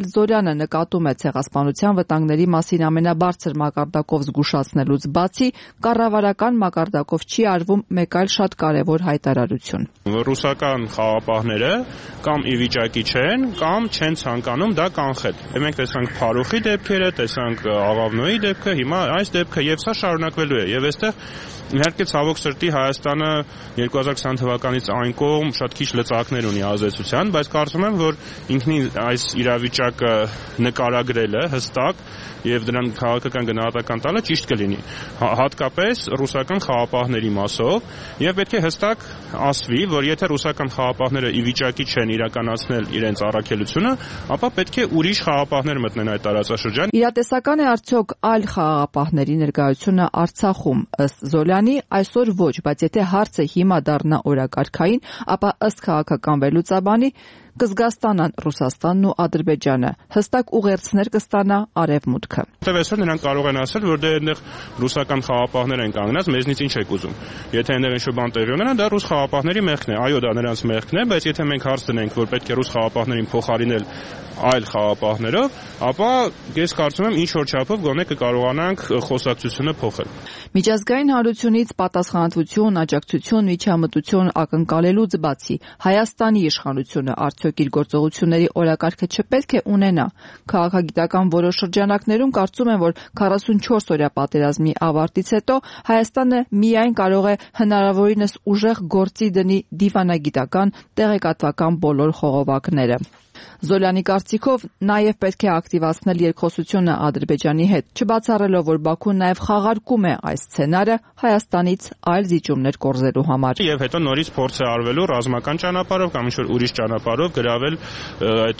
Զորյանը նկատում է ցեղասպանության վտանգների մասին ամենաբարձր մակարդակով զգուշացնելուց բացի կառավարական մակարդակով չի արվում մեկ այլ շատ կարևոր հայտարարություն։ Ռուսական խաղապահները կամ ի վիճակի չեն, կամ չեն ցանկանում դա կանխել։ Մենք տեսանք Փարոխի դեպքերը, տեսանք Աղավնոյի դեպքը, հիմա այս դեպքը եւ սա շարունակվելու է եւ այստեղ իհարկե ցավոք սրտի Հայաստանը 2020 թվականից այն կողմ շատ քիչ լծակներ ունի ազդեցության, բայց կարծում եմ, որ ինքնին այս իրավիճակը նկարագրելը հստակ եւ դրան քաղաքական գնահատական տալը ճիշտ կլինի, հատկապես ռուսական խաղապահների մասով, եւ պետք է հստակ ասվի, որ եթե ռուսական խաղապահները ի վիճակի չեն իրականացնել իրենց առաքելությունը, ապա պետք է ուրիշ խաղապահներ մտնեն այդ տարածաշրջան։ Իրատեսական է արդյոք այլ խաղապահների ներկայությունը Արցախում, ըստ Զոլյանի, այսօր ոչ, բայց եթե հարցը հիմա դառնա օրակարգային, ապա ըստ քաղաքական վերլուծաբանի կզգաստանան Ռուսաստանն ու Ադրբեջանը, հստակ ուղերձներ կստանա Արևմուտքը։ Դե այսօր նրանք կարող են ասել, որ դե այնտեղ ռուսական խաղապահներ են կանգնած, մեզնից ինչ եք ուզում։ Եթե այնտեղ ինչ-որ բան տեղի ունենա, դա ռուս խաղապահների մեղքն է։ Այո, դա նրանց մեղքն է, բայց եթե մենք հարց դնենք, որ պետք է ռուս խաղապահներին փոխարինել այլ խաղապահներով, ապա ես կարծում եմ ինչ-որ չափով գոնե կկարողանանք խոսակցությունը փոխել։ Միջազգային հանրությունից պատասխանատվություն, աջակցություն, միջամտություն ակնկալելուց բացի Հայաստանի իշխանությունը արդյոք իր գործողությունների օրակարգը չպետք է ունենա։ Քաղաքագիտական որոշ շրջանակներում կարծում են, որ 44 օրյա պատերազմի ավարտից հետո Հայաստանը միայն կարող է հնարավորինս ուժեղ գործի դնի դիվանագիտական, տեղեկատվական բոլոր խողովակները։ Զոլյանի կարծիքով նաև պետք է ակտիվացնել երկխոսությունը Ադրբեջանի հետ, չբացառելով, որ Բաքուն նաև խաղարկում է այս սցենարը Հայաստանից այլ զիջումներ կորզելու համար։ Եվ հետո նորից փորձ է արվելու ռազմական ճանապարհով կամ ինչ-որ ուրիշ ճանապարհով գրավել այդ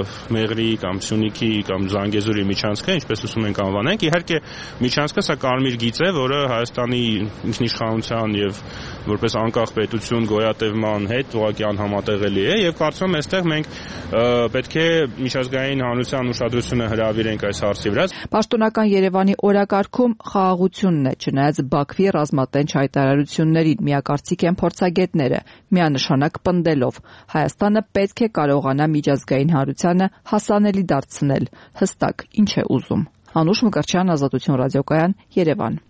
Մեղրի կամ Սյունիքի կամ Զանգեզուրի միջանցքը, ինչպես ուզում ենք անվանենք։ Իհարկե, միջանցքը սա կարմիր գիծ է, որը Հայաստանի ինքնիշխանության եւ որպես անկախ պետություն գոյատևման հետ ուղղակի անհամատեղելի է եւ կարծում եմ այստեղ մենք պետք է միջազգային հանրության ուշադրությունը հրավիրենք այս հարցի վրա։ Պաշտոնական Երևանի օրակարգում խաղաղությունն է, չնայած Բաքվի ռազմատենչ հայտարարություններին, միակարծիք են փորձագետները, միանշանակ պնդելով Հայաստանը պետք է կարողանա միջազգային հանրությանը հասանելի դարձնել, հստակ ինչ է ուզում։ Անուշ Մկրտչյան, Ազատություն ռադիոկայան, Երևան։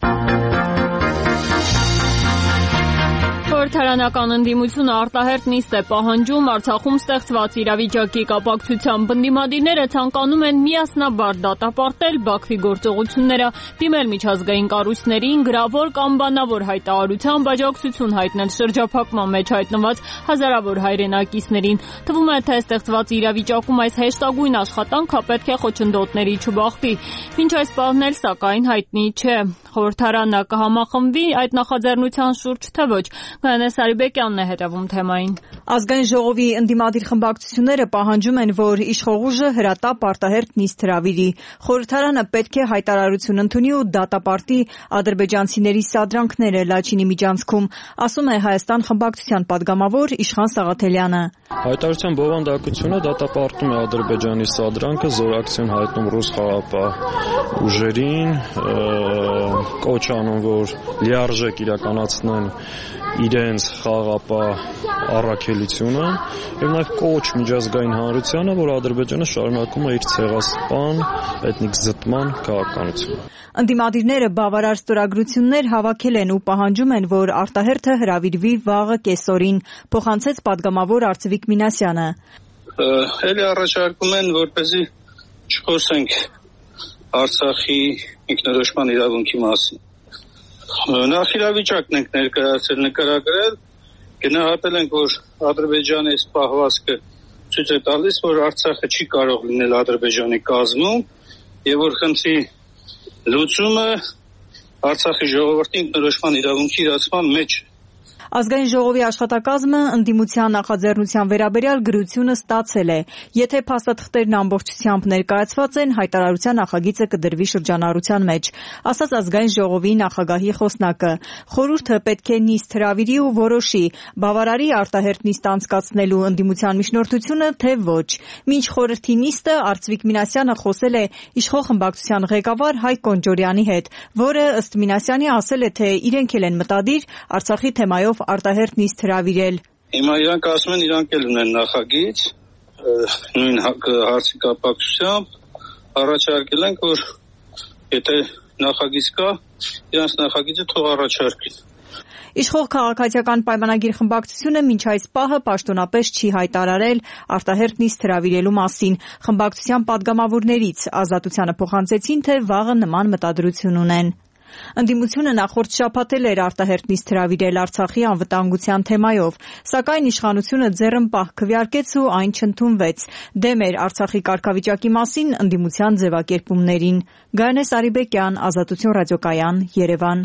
Խորհրդարանական ընդդիմությունը արտահերթ նիստ է պահանջում Արցախում ստեղծված իրավիճակի կապակցությամբ։ Ընդդիմադիրները ցանկանում են միասնաբար դատապարտել Բաքվի գործողությունները, դիմել միջազգային կառույցներին, գրավոր կամ բանավոր հայտարարությամբ աջակցություն հայտնել շրջափակման մեջ հայտնված հազարավոր հայրենակիցներին։ Թվում է, թե ստեղծված իրավիճակում այս հեշտագույն աշխատանքը պետք է խոչընդոտների չբախվի։ Մինչ այս պահն էլ սակայն հայտնի չէ, խորհրդարանը կհամախմբվի այդ նախաձեռնության շուրջ, թե ոչ։ Գայանե Սարիբեկյանն է հետևում թեմային։ Ազգային ժողովի ընդդիմադիր խմբակցությունները պահանջում են, որ իշխողուժը հրատապ արտահերթ նիստ հրավիրի։ Խորհրդարանը պետք է հայտարարություն ընդունի ու դատապարտի ադրբեջանցիների սադրանքները Լաչինի միջանցքում, ասում է Հայաստան խմբակցության падգամավոր Իշխան Սաղաթելյանը։ Հայտարարության բովանդակությունը դատապարտում է Ադրբեջանի սադրանքը, զորակցություն հայտնում ռուս խաղապահ ուժերին, կոչ անում, որ լիարժեք իրականացնեն իրենց խաղապահ առաքելությունը եւ նաեւ կոչ միջազգային հանրությանը, որ Ադրբեջանը շարունակում է իր ցեղասպան էթնիկ զտման քաղաքականությունը։ Ընդդիմադիրները բավարար ստորագրություններ հավաքել են ու պահանջում են, որ արտահերթը հրավիրվի վաղը կեսօրին, փոխանցեց падգամավոր Արծվիկ Մինասյանը։ Ելի առաջարկում են, որպեսզի չխոսենք Արցախի ինքնորոշման իրավունքի մասին։ Նախիրավիճակն ենք ներկայացել, նկարագրել, գնահատել ենք, որ Ադրբեջանի այս պահվածքը ցույց է տալիս, որ Արցախը չի կարող լինել Ադրբեջանի կազմում եւ որ խնդրի լուծումը Արցախի ժողովրդի ինքնորոշման իրավունքի իրացման մեջ է։ Ազգային ժողովի աշխատակազմը ընդդիմության նախաձեռնության վերաբերյալ գրությունը ստացել է։ Եթե փաստաթղթերն ամբողջությամբ ներկայացված են, հայտարարության նախագիծը կդրվի շրջանառության մեջ, ասաց ազգային ժողովի նախագահի խոսնակը։ Խորհուրդը պետք է նիստ հրավիրի ու որոշի, բավարարի արտահերթ նիստ անցկացնելու ընդդիմության միջնորդությունը, թե ոչ։ Մինչ խորհրդի նիստը Արծվիկ Մինասյանը խոսել է իշխող խմբակցության ղեկավար Հայկ Կոնջորյանի հետ, որը ըստ Մինասյանի ասել է, թե իրենք էլ են մտադիր Արցախի թեմայով արտահերթ նիստ հրավիրել։ Հիմա իրանք ասում են, իրանք էլ ունեն նախագիծ, նույն հարցի կապակցությամբ առաջարկել ենք, որ եթե նախագիծ կա, իրանց նախագիծը թող առաջարկեն։ Իշխող քաղաքացիական պայմանագիր խմբակցությունը մինչ այս պահը պաշտոնապես չի հայտարարել արտահերթ նիստ հրավիրելու մասին։ Խմբակցության պատգամավորներից Ազատությանը փոխանցեցին, թե վաղը նման մտադրություն ունեն։ Ընդդիմությունը նախորդ շաբաթ էր արտահերթ նիստ հրավիրել Արցախի անվտանգության թեմայով, սակայն իշխանությունը ձեռնպահ քվեարկեց ու այն չընդունվեց։ Դեմ էր Արցախի կարգավիճակի մասին ընդդիմության ձևակերպումներին։ Գայանե Սարիբեկյան, Ազատություն ռադիոկայան, Երևան։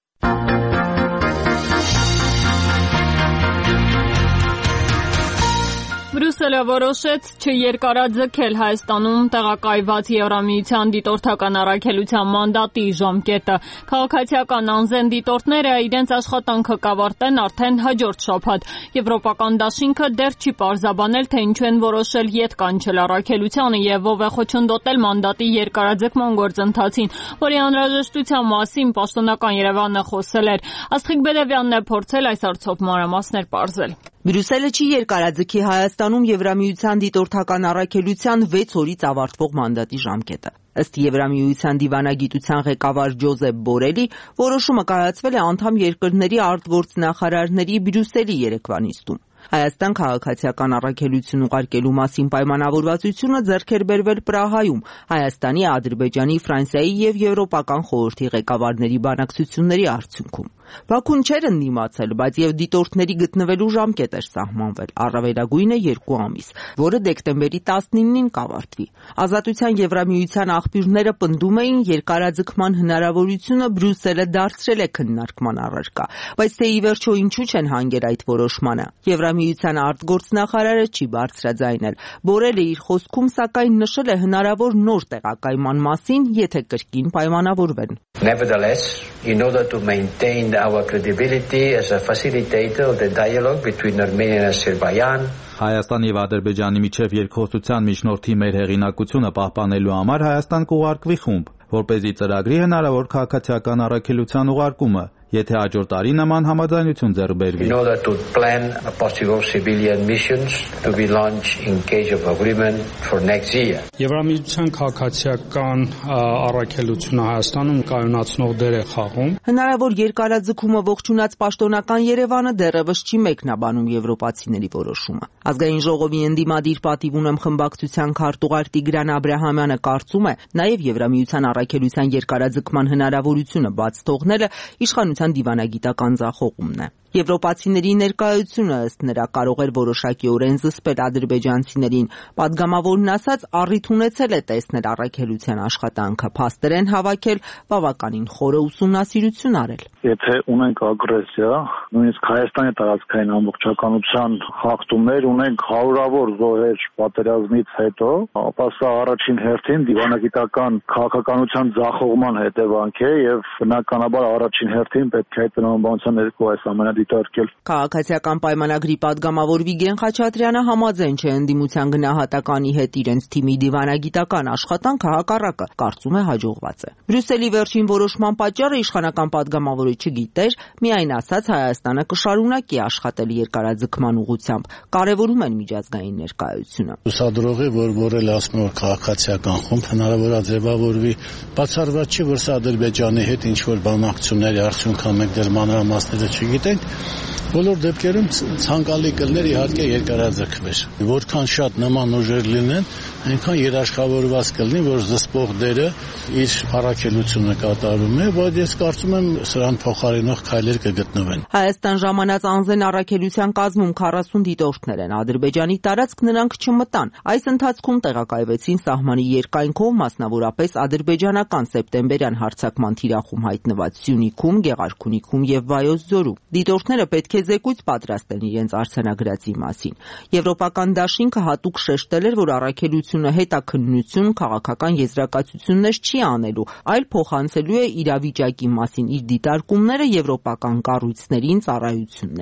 Բրյուսելը որոշեց չերկարաձգել Հայաստանում տեղակայված Եվրամիության դիտորդական առաքելության մանդատի ժամկետը։ Քաղաքացիական անձեն դիտորդները իրենց աշխատանքը կավարտեն արդեն հաջորդ շաբաթ։ Եվրոպական դաշինքը դեռ չի պարզաբանել, թե ինչու են որոշել ետ կանչել առաքելությանը եւ ով է խոչընդոտել մանդատի երկարաձգման գործընթացին, որի անհրաժեշտության մասին պաշտոնական Երևանը խոսել էր։ Աստղիկ Բեդևյանն է փորձել այս հարցով մանրամասներ պարզել։ Բրյուսելը չի երկարաձգի Հայաստանում Եվրամիության դիտորդական առաքելության 6 օրից ավարտվող մանդատի ժամկետը։ Ըստ Եվրամիության դիվանագիտության ղեկավար Ջոզեփ Բորելի, որոշումը կայացվել է անդամ երկրների արտգործնախարարների Բրյուսելի երեկվա նիստում։ Հայաստան քաղաքացիական առաքելություն ուղարկելու մասին պայմանավորվածությունը ձեռք էր բերվել Պրահայում Հայաստանի, Ադրբեջանի, Ֆրանսիայի եւ Եվրոպական խորհրդի ղեկավարների բանակցությունների արդյունքում։ Բաքուն չէր ընդդիմացել, բայց եւ դիտորդների գտնվելու ժամկետ էր սահմանվել, առավելագույնը 2 ամիս, որը դեկտեմբերի 19-ին կավարտվի։ Ազատության Եվրամիության աղբյուրները պնդում էին երկարաձգման հնարավորությունը Բրյուսելը դարձրել է քննարկման առարկա, բայց թե ի վերջո ինչու չեն հանգել այդ որոշմանը։ Եվրամիության արտգործնախարարը չի բարձրաձայնել։ Բորելը իր խոսքում սակայն նշել է հնարավոր նոր տեղակայման մասին, եթե կրկին պայմանավորվեն։ Nevertheless, in order to maintain our credibility as a facilitator of the dialogue between Armenia and Azerbaijan, Հայաստան եւ Ադրբեջանի միջև երկխոսության միջնորդի մեր հեղինակությունը պահպանելու համար Հայաստան կուղարկվի խումբ, որպեսզի ծրագրի հնարավոր քաղաքացիական առաքելության ուղարկումը, եթե հաջորդ տարի նման համաձայնություն ձեռք բերվի։ In order to plan a possible civilian missions to be launched in case of agreement for next year. Եվրամիության քաղաքացիական առաքելությունը Հայաստանում կայունացնող դեր է խաղում։ Հնարավոր երկարաձգումը ողջունած պաշտոնական Երևանը դեռևս չի մեկնաբանում եվրոպացիների որոշումը։ Ազգային ժողովի ընդդիմադիր պատիվ ունեմ խմբակցության քարտուղար Տիգրան Աբրահամյանը կարծում է, նաև Եվրամիության առաքելության երկարաձգման հնարավորությունը բաց թողնելը իշխանության դիվանագիտական ձախողումն է։ Եվրոպացիների ներկայությունը ըստ նրա կարող էր որոշակիորեն զսպել ադրբեջանցիներին։ Պատգամավորն ասաց, առիթ ունեցել է տեսնել առաքելության աշխատանքը, փաստերեն հավաքել, բավականին խորը ուսումնասիրություն արել։ Եթե ունենք ագրեսիա, նույնիսկ Հայաստանի տարածքային ամբողջականության խախտումներ, ունենք հարյուրավոր զոհեր պատերազմից հետո, ապա սա առաջին հերթին դիվանագիտական քաղաքականության ձախողման հետևանք է եւ բնականաբար առաջին հերթին պետք է այդ տրամաբանության ներքո այս ամենը դիտարկել։ Քաղաքացիական պայմանագրի պատգամավոր Վիգեն Խաչատրյանը համաձայն չէ ընդդիմության գնահատականի հետ, իրենց թիմի դիվանագիտական աշխատանքը հակառակը կարծում է հաջողված է։ Բրյուսելի վերջին որոշման պատճառը իշխանական պատգամավորը չգիտեր, միայն ասաց Հայաստանը կշարունակի աշխատել երկարաձգման ուղղությամբ, կարևորում են միջազգային ներկայությունը։ Ուսադրողի, որ Բորելը ասում է, որ քաղաքացիական խումբ հնարավոր է ձևավորվի, բացառված չի, որ սա Ադրբեջանի հետ ինչ որ բանակցությունների արդյունք է, մենք դեռ մանրամասները չգիտենք։ Բոլոր դեպքերում ցանկալի կլներ իհարկե երկարաձգվեր։ Որքան շատ նման ուժեր լինեն, այնքան երաշխավորված կլինի, որ զսպող դերը իր առաքելությունը կատարում է, բայց ես կարծում եմ սրան փոխարինող քայլեր կգտնվեն։ Հայաստան ժամանած անձեն առաքելության կազմում 40 դիտորդներ են։ Ադրբեջանի տարածք նրանք չմտան։ Այս ընթացքում տեղակայվեցին սահմանի երկայնքով, մասնավորապես ադրբեջանական սեպտեմբերյան հարձակման թիրախում հայտնված Սյունիքում, Գեղարքունիքում եւ Վայոց ձորում։ Դիտորդները պետք է զեկույց պատրաստեն իրենց արձանագրածի մասին։ Եվրոպական դաշինքը հատուկ շեշտել էր, որ առաքելությունը հետաքննություն, քաղաքական եզրակացություններ չի անելու, այլ փոխանցելու է իրավիճակի մասին իր դիտարկումները եվրոպական կառույցներին, ծառայություններին։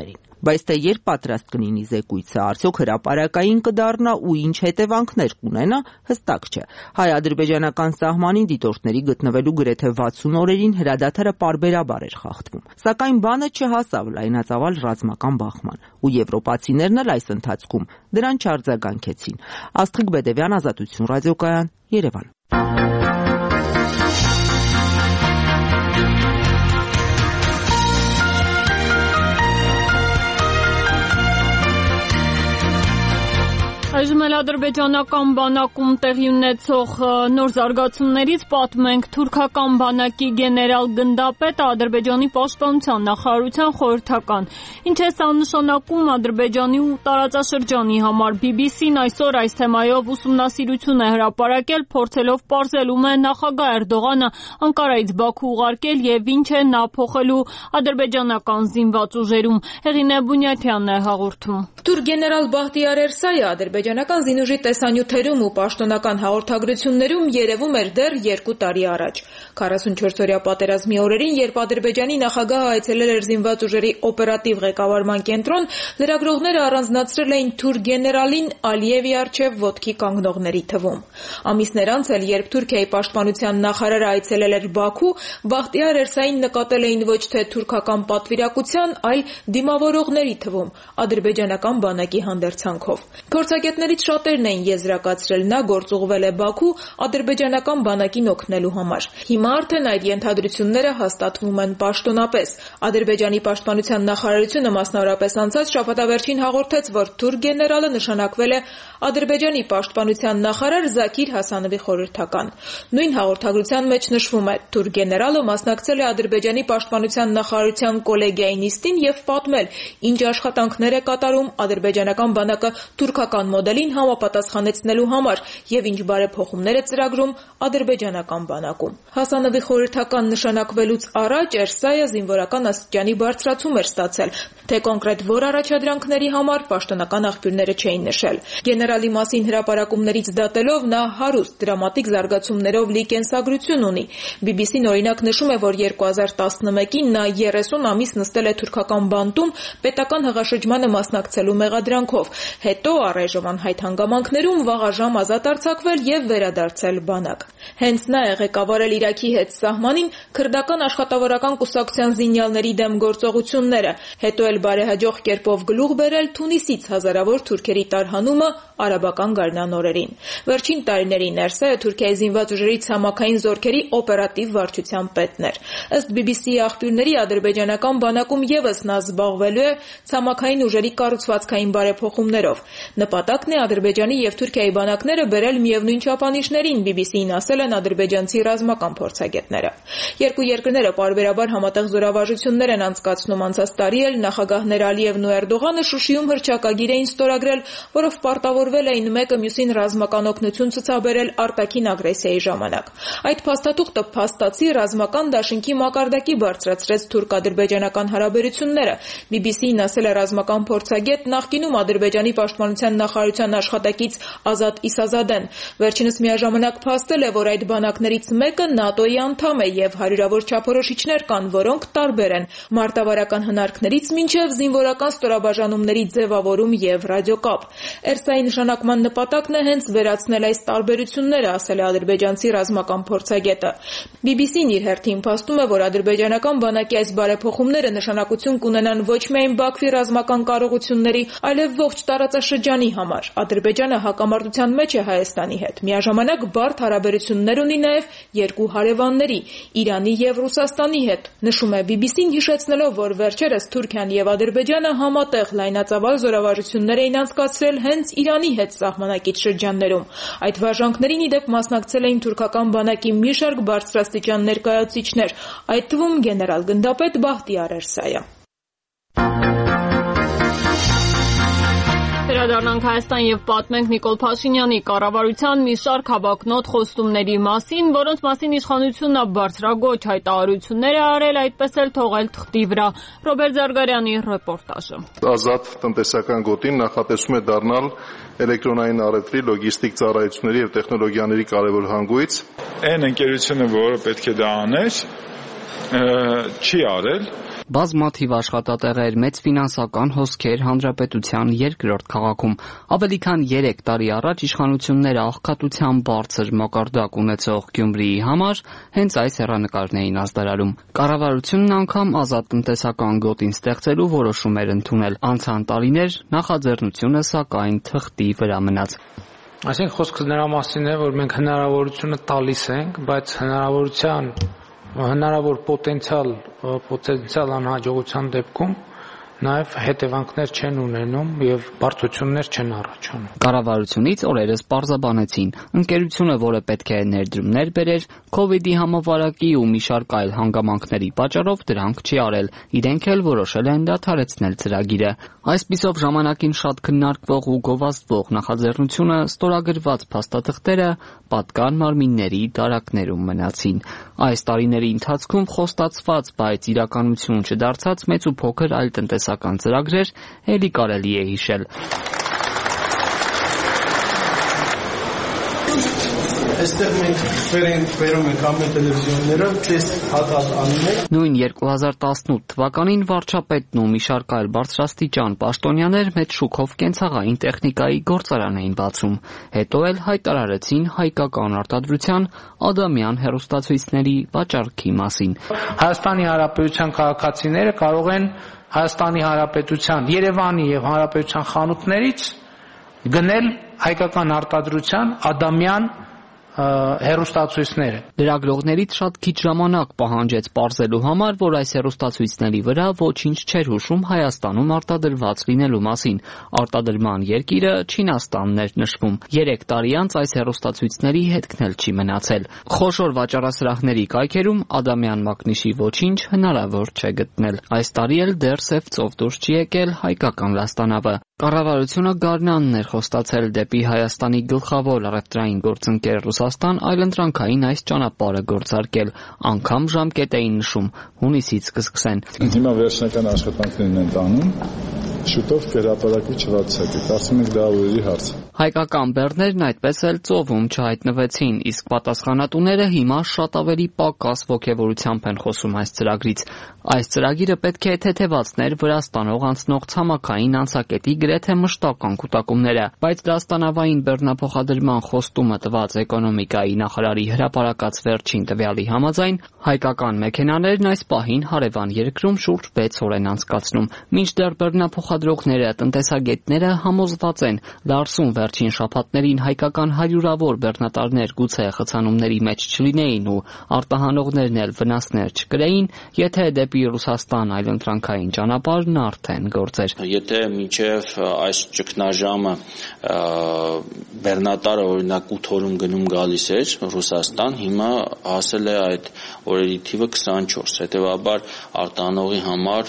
Բայց թե երբ պատրաստ կլինի զեկույցը, արդյոք հրապարակային կդառնա ու ինչ հետևանքներ կունենա, հստակ չէ։ Հայ-ադրբեջանական սահմանին դիտորդների գտնվելու գրեթե 60 օրերին հրադադարը պարբերաբար էր խախտվում։ Սակայն բանը չհասավ լայնածավալ ռազմական բախման, ու եվրոպացիներն էլ այս ընթացքում դրան չարձագանքեցին։ Աստղիկ Բեդևյան, Ազատություն ռադիոկայան, Երևան։ Այժմ էլ ադրբեջանական բանակում տեղի ունեցող նոր զարգացումներից պատմենք։ Թուրքական բանակի գեներալ գնդապետը Ադրբեջանի պաշտպանության նախարարության խորհրդական։ Ինչ է սա նշանակում Ադրբեջանի ու տարածաշրջանի համար։ BBC-ն այսօր այս թեմայով ուսումնասիրություն է հրապարակել, փորձելով պարզել ում է նախագահ Էրդողանը Անկարայից Բաքու ուղարկել եւ ինչ է նա փոխելու ադրբեջանական զինված ուժերում։ Հեղինե Բունյաթյանն է հաղորդում։ Թուրք գեներալ Բախտիար Էրսայը ադրբեջանական զինուժի տեսանյութերում ու պաշտոնական հաղորդագրություններում երևում էր դեռ 2 տարի առաջ։ 44-օրյա պատերազմի օրերին, երբ Ադրբեջանի նախագահը այցելել էր զինված ուժերի օպերատիվ ղեկավարման կենտրոն, լրագրողները առանձնացրել էին թուրք գեներալին Ալիևի առջև ոտքի կանգնողների թվում։ Ամիսներ անց էլ, երբ Թուրքիայի պաշտպանության նախարարը այցելել էր Բաքու, Բախտիար Էրսային նկատել էին ոչ թե թուրքական պատվիրակության, այլ դիմավորողների թվում, ադրբեջանական բանակի հանդերձանքով։ Փորձագետներից շատերն էին եզրակացրել, նա գործուղվել է Բաքու ադրբեջանական բանակին օգնելու համար։ Հիմա արդեն այդ ենթադրությունները հաստատվում են պաշտոնապես։ Ադրբեջանի պաշտպանության նախարարությունը մասնավորապես անցած շաբաթավերջին հաղորդեց, որ թուրք գեներալը նշանակվել է Ադրբեջանի պաշտպանության նախարար Զաքիր Հասանովի խորհրդական։ Նույն հաղորդագրության մեջ նշվում է. թուրք գեներալը մասնակցել է Ադրբեջանի պաշտպանության նախարարության կոլեգիայի նիստին եւ պատմել, ինչ աշխատանքներ է կատարում ադրբեջանական բանակը թուրքական մոդելին համապատասխանեցնելու համար եւ ինչ բարեփոխումներ է ծրագրում ադրբեջանական բանակում։ Հասանովի խորհրդական նշանակվելուց առաջ Էրսայը զինվորական աստիճանի բարձրացում էր ստացել, թե կոնկրետ որ առաջադրանքների համար պաշտոնական աղբյուրները չէին նշել։ Գեներալի մասին հրապարակումներից դատելով նա հարուստ դրամատիկ զարգացումներով լի կենսագրություն ունի։ BBC-ն օրինակ նշում է, որ 2011-ին նա 30 ամիս նստել է թուրքական բանտում պետական հղաշրջմանը մասնակցելու մեղադրանքով, հետո առայժմ անհայտ հանգամանքներում վաղաժամ ազատ արձակվել եւ վերադարձել բանակ։ Հենց նա է ղեկավարել Իրաքի հետ սահմանին քրդական աշխատավորական կուսակցության զինյալների դեմ գործողությունները, հետո էլ բարեհաջող կերպով գլուխ բերել Թունիսից հազարավոր թուրքերի տարհանումը արաբական գարնան օրերին։ Վերջին տարիներին Էրսայը Թուրքիայի զինված ուժերի ցամաքային զորքերի օպերատիվ վարչության պետն էր։ Ըստ BBC-ի աղբյուրների ադրբեջանական բանակում եւս նա զբաղվելու է ցամաքային ուժերի կառուցվածքային բարեփոխումներով։ Նպատակն է Ադրբեջանի եւ Թուրքիայի բանակները բերել միևնույն չափանիշներին, BBC-ին ասել են ադրբեջանցի ռազմական փորձագետները։ Երկու երկրները պարբերաբար համատեղ զորավարժություններ են անցկացնում։ Անցած տարի էլ նախագահներ Ալիևն ու Էրդողանը Շուշիում հռչակագիր էին ստորագրել, որով պարտավորվել էին մեկը մյուսին ռազմական օգնություն ցուցաբերել արտաքին ագրեսիայի ժամանակ։ Այդ փաստաթուղթը փաստացի ռազմական դաշինքի մակարդակի բարձրացրեց թուրք-ադրբեջանական հարաբերությունները։ BBC-ին ասել է ռազմական փորձագետ նախկինում Ադրբեջանի պաշտպանության նախարարության աշխատակից Ազատ Իսազադեն։ Վերջինս միաժամանակ փաստել է, որ այդ բանակներից մեկը ՆԱՏՕ-ի անդամ է եւ հարյուրավոր չափորոշիչներ կան, որոնք տարբեր են՝ մարտավարական հնարքներից մինչեւ զինվորական ստորաբաժանումների ձևավորում եւ ռադիոկապ։ Էրսայի նշանակման նպատակն է հենց վերացնել այս տարբերությունները, ասել է ադրբեջանցի ռազմական փորձագետը։ BBC-ն իր հերթին փաստում է, որ ադրբեջանական բանակի այս բարեփոխումները նշանակություն կունենան ոչ միայն Բաքվի ռազմական կարողությունների, այլև ողջ տարածաշրջանի համար։ Ադրբեջանը հակամարտության մեջ է Հայաստանի հետ։ Միաժամանակ բարդ հարաբերություններ ունի նաև երկու հարևանների՝ Իրանի եւ Ռուսաստանի հետ։ Նշում է BBC-ն, հիշեցնելով, որ վերջերս Թուրքիան եւ Ադրբեջանը համատեղ լայնածավալ զորավարժություններ էին անցկացրել հենց Իրանի հետ սահմանակից շրջաններում։ Այդ վարժանքներին ի դեպ մասնակցել էին թուրքական բանակի մի շարք բարձրաստիճան ներկայացուցիչներ, այդ թվում գեներալ գնդապետ Բախտիար Էրսայը։ Վերադառնանք Հայաստան եւ պատմենք Նիկոլ Փաշինյանի կառավարության մի շարք հավակնոտ խոստումների մասին, որոնց մասին իշխանությունը բարձրագույն հայտարարություններ է արել, այդպես էլ թողել թղթի վրա։ Ռոբերտ Զարգարյանի ռեպորտաժը։ Ազատ տնտեսական գոտին նախատեսում է դառնալ էլեկտրոնային առևտրի, լոգիստիկ ծառայությունների եւ տեխնոլոգիաների կարևոր հանգույց։ Այն ընկերությունը, որը պետք է դա աներ, չի արել Բազմաթիվ աշխատատեղեր, մեծ ֆինանսական հոսքեր հանրապետության երկրորդ քաղաքում։ Ավելի քան 3 տարի առաջ իշխանությունները աղքատության բարձր մակարդակ ունեցող Գյումրիի համար հենց այս հեռանկարն էին ազդարարում։ Կառավարությունն անգամ ազատ տնտեսական գոտին ստեղծելու որոշում էր ընդունել։ Անցան տարիներ, նախաձեռնությունը սակայն թղթի վրա մնաց։ Այսինքն խոսքը նրա մասին է, որ մենք հնարավորությունը տալիս ենք, բայց հնարավոր պոտենցիալ անհաջողության դեպքում նաև հետևանքներ չեն ունենում եւ բարդություններ չեն առաջանում։ Կառավարությունից օրերս պարզաբանեցին, ընկերությունը, որը պետք է ներդրումներ բերեր, COVID-ի համավարակի ու մի շարք այլ հանգամանքների պատճառով դրանք չի արել։ Իրենք էլ որոշել են դադարեցնել ծրագիրը։ Այսպիսով ժամանակին շատ քննարկվող ու գովազդվող նախաձեռնությունը ստորագրված փաստաթղթերը պատկան մարմինների դարակներում մնացին։ Այս տարիների ընթացքում խոստացված, բայց իրականություն չդարձած մեծ ու փոքր այլ տնտեսական ծրագրեր էլի կարելի է հիշել։ Այստեղ մենք բերում ենք ամեն տելևիզիոնները, տեստ հատած անում ենք։ Նույն 2018 թվականին վարչապետն ու մի շարք այլ բարձրաստիճան պաշտոնյաներ մեծ շուկով կենցաղային տեխնիկայի գործարան էին բացում։ Հետո էլ հայտարարեցին հայկական արտադրության Ադամյան հեռուստացույցների վաճառքի մասին։ Հայաստանի Հանրապետության քաղաքացիները կարող են Հայաստանի Հանրապետության, Երևանի եւ Հանրապետության խանութներից գնել հայկական արտադրության Ադամյան հեռուստացույցները։ Լրագրողներից շատ քիչ ժամանակ պահանջեց պարզելու համար, որ այս հեռուստացույցների վրա ոչինչ չէր հուշում Հայաստանում արտադրված լինելու մասին։ Արտադրման երկիրը Չինաստանն էր նշվում։ 3 տարի անց այս հեռուստացույցների հետքն էլ չի մնացել։ Խոշոր վաճառասրահների կայքերում Ադամյան մակնիշի ոչինչ հնարավոր չէ գտնել։ Այս տարի էլ դեռ սև ծով դուրս չի եկել հայկական լաստանավը։ Կառավարությունը գարնանն էր խոստացել դեպի Հայաստանի գլխավոր առևտրային գործընկեր Ռուսաստան այլընտրանքային այս ճանապարհը գործարկել, անգամ ժամկետ էին նշում, հունիսից կսկսեն։ Հիմա վերջնական աշխատանքներն են տանում, շուտով կերապարակի չվացակի, կարծում ենք դա օրերի հարց։ Հայկական բեռներն այդպես էլ ծովում չհայտնվեցին, իսկ պատասխանատուները հիմա շատ ավելի պակաս ոգևորությամբ են խոսում այս ծրագրից։ Այս ծրագիրը պետք է թեթևացներ Վրաստանով անցնող ցամաքային անցակետի գրեթե մշտական կուտակումները, բայց լաստանավային բեռնափոխադրման խոստումը տված էկոնոմիկայի նախարարի հրապարակած վերջին տվյալի համաձայն հայկական մեքենաներն այս պահին հարևան երկրում շուրջ 6 օր են անցկացնում։ Մինչդեռ բեռնափոխադրողները, տնտեսագետները համոզված են, Լարսում վերջին շաբաթներին հայկական հարյուրավոր բեռնատարներ գուցե խցանումների մեջ չլինեին ու արտահանողներն էլ վնասներ չկրեին, եթե դեպի Ռուսաստան այլընտրանքային ճանապարհն արդեն գործեր։ Եթե մինչև այս ճգնաժամը բեռնատարը օրինակ 8 օրում գնում գալիս էր Ռուսաստան, հիմա հասել է այդ օրերի թիվը 24, հետևաբար արտահանողի համար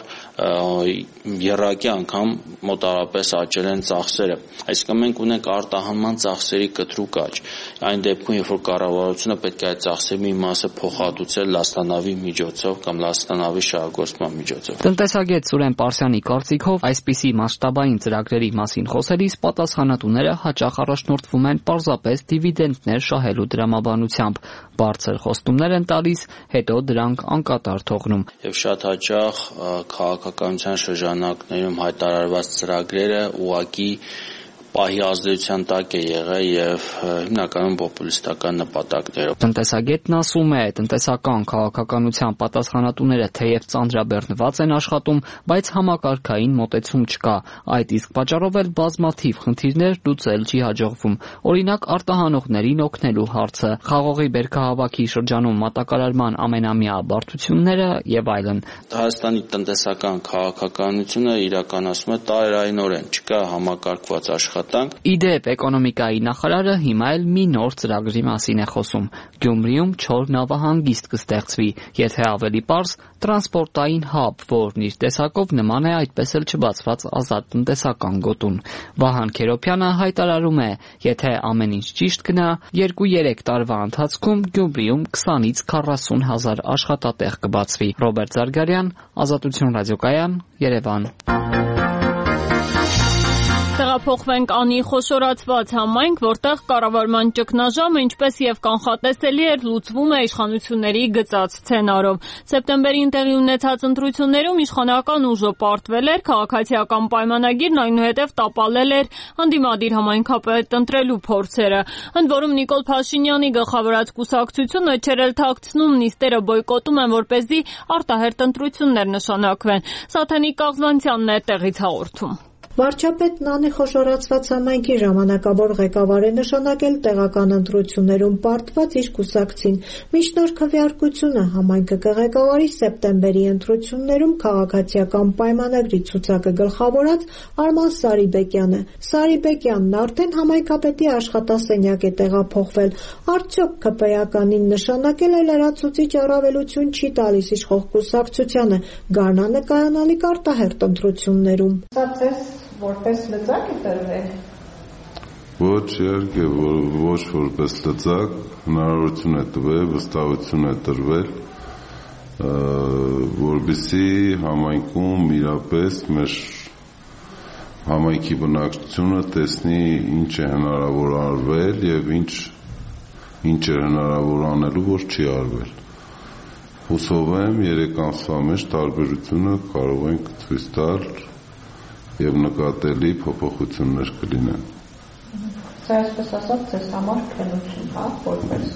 եռակի անգամ մոտարապես աճել են ծախսերը։ Այսինքն մենք ունենք արտահանման ծախսերի կտրուկ աճ։ Այն դեպքում, երբ որ կառավարությունը պետք է այդ ծախսերի մի մասը փոխհատուցել լաստանավի միջոցով կամ լաստանավի շահագործման միջոցով։ Տնտեսագետ Սուրեն Պարսյանի կարծիքով այսպիսի մասշտաբային ծրագրերի մասին խոսելիս պատասխանատուները հաճախ առաջնորդվում են պարզապես դիվիդենտներ շահելու դրամաբանությամբ։ Բարձր խոստումներ են տալիս, հետո դրանք անկատար թողնում։ Եվ շատ հաճախ քաղաքականության շրջանակներում հայտարարված ծրագրերը ուղղակի պահի ազդեցության տակ է եղել եւ հիմնականում պոպուլիստական նպատակներով։ Տնտեսագետն ասում է, տնտեսական քաղաքականության պատասխանատուները թեև ծանրաբեռնված են աշխատում, բայց համակարգային մոտեցում չկա։ Այդ իսկ պատճառով էլ բազմաթիվ խնդիրներ լուծել չի հաջողվում։ Օրինակ արտահանողներին օգնելու հարցը, խաղողի բերքահավաքի շրջանում մատակարարման ամենամյա բարդությունները եւ այլն։ Հայաստանի տնտեսական քաղաքականությունը իրականացում է տարերայնորեն, չկա համակարգված աշխատանք։ Իդեպ էկոնոմիկայի նախարարը հիմա էլ մի նոր ծրագրի մասին է խոսում։ Գյումրիում 4 նավահանգիստ կստեղծվի, եթե ավելի պարզ, տրանսպորտային հաբ, որն իր տեսակով նման է այդպես էլ չբացված ազատ տնտեսական գոտուն։ Վահան Քերոփյանը հայտարարում է, եթե ամեն ինչ ճիշտ գնա, 2-3 տարվա ընթացքում Գյումրիում 20-ից 40 հազար աշխատատեղ կբացվի։ Ռոբերտ Զարգարյան, Ազատություն ռադիոկայան, Երևան։ տեղափոխվենք անի խոշորացված համայնք, որտեղ կառավարման ճգնաժամը, ինչպես եւ կանխատեսելի էր, լուծվում է իշխանությունների գծած սցենարով։ Սեպտեմբերին տեղի ունեցած ընտրություններում իշխանական ուժը պարտվել էր, քաղաքացիական պայմանագիրն այնուհետև տապալել էր ընդդիմադիր համայնքապետ ընտրելու փորձերը։ Ընդ որում Նիկոլ Փաշինյանի գլխավորած կուսակցությունը չէր էլ թաքցնում, նիստերը բոյկոտում են, որպեսզի արտահերթ ընտրություններ նշանակվեն։ Սաթենիկ Կաղզանցյանն է տեղից հաղորդում։ Վարչապետ Նանի խոշորացված համայնքի ժամանակավոր ղեկավար է նշանակել տեղական ընտրություններում պարտված իր կուսակցին։ Միջնոր քվեարկությունը համայնքը կղեկավարի սեպտեմբերի ընտրություններում քաղաքացիական պայմանագրի ցուցակը գլխավորած Արման Սարիբեկյանը։ Սարիբեկյանն արդեն համայնքապետի աշխատասենյակ է տեղափոխվել։ Արդյոք ԿՊ-ականին նշանակել է լրացուցիչ առավելություն չի տալիս իշխող կուսակցությանը Գարնանը կայանալիք արտահերթ ընտրություններում։ Որպես լծակ է տրվել։ Ոչ, իհարկե, ոչ որպես լծակ, հնարավորություն է տվել, վստահություն է տրվել, որպեսզի համայնքում իրապես մեր համայնքի բնակչությունը տեսնի ինչ է հնարավոր արվել եւ ինչ է հնարավոր անելու, որ չի արվել։ Հուսով եմ 3 ամսվա մեջ տարբերությունը կարող ենք ցույց տալ եւ նկատելի փոփոխություններ կլինեն։ Սա այսպես ասած ձեզ համար քննություն, հա, որպես։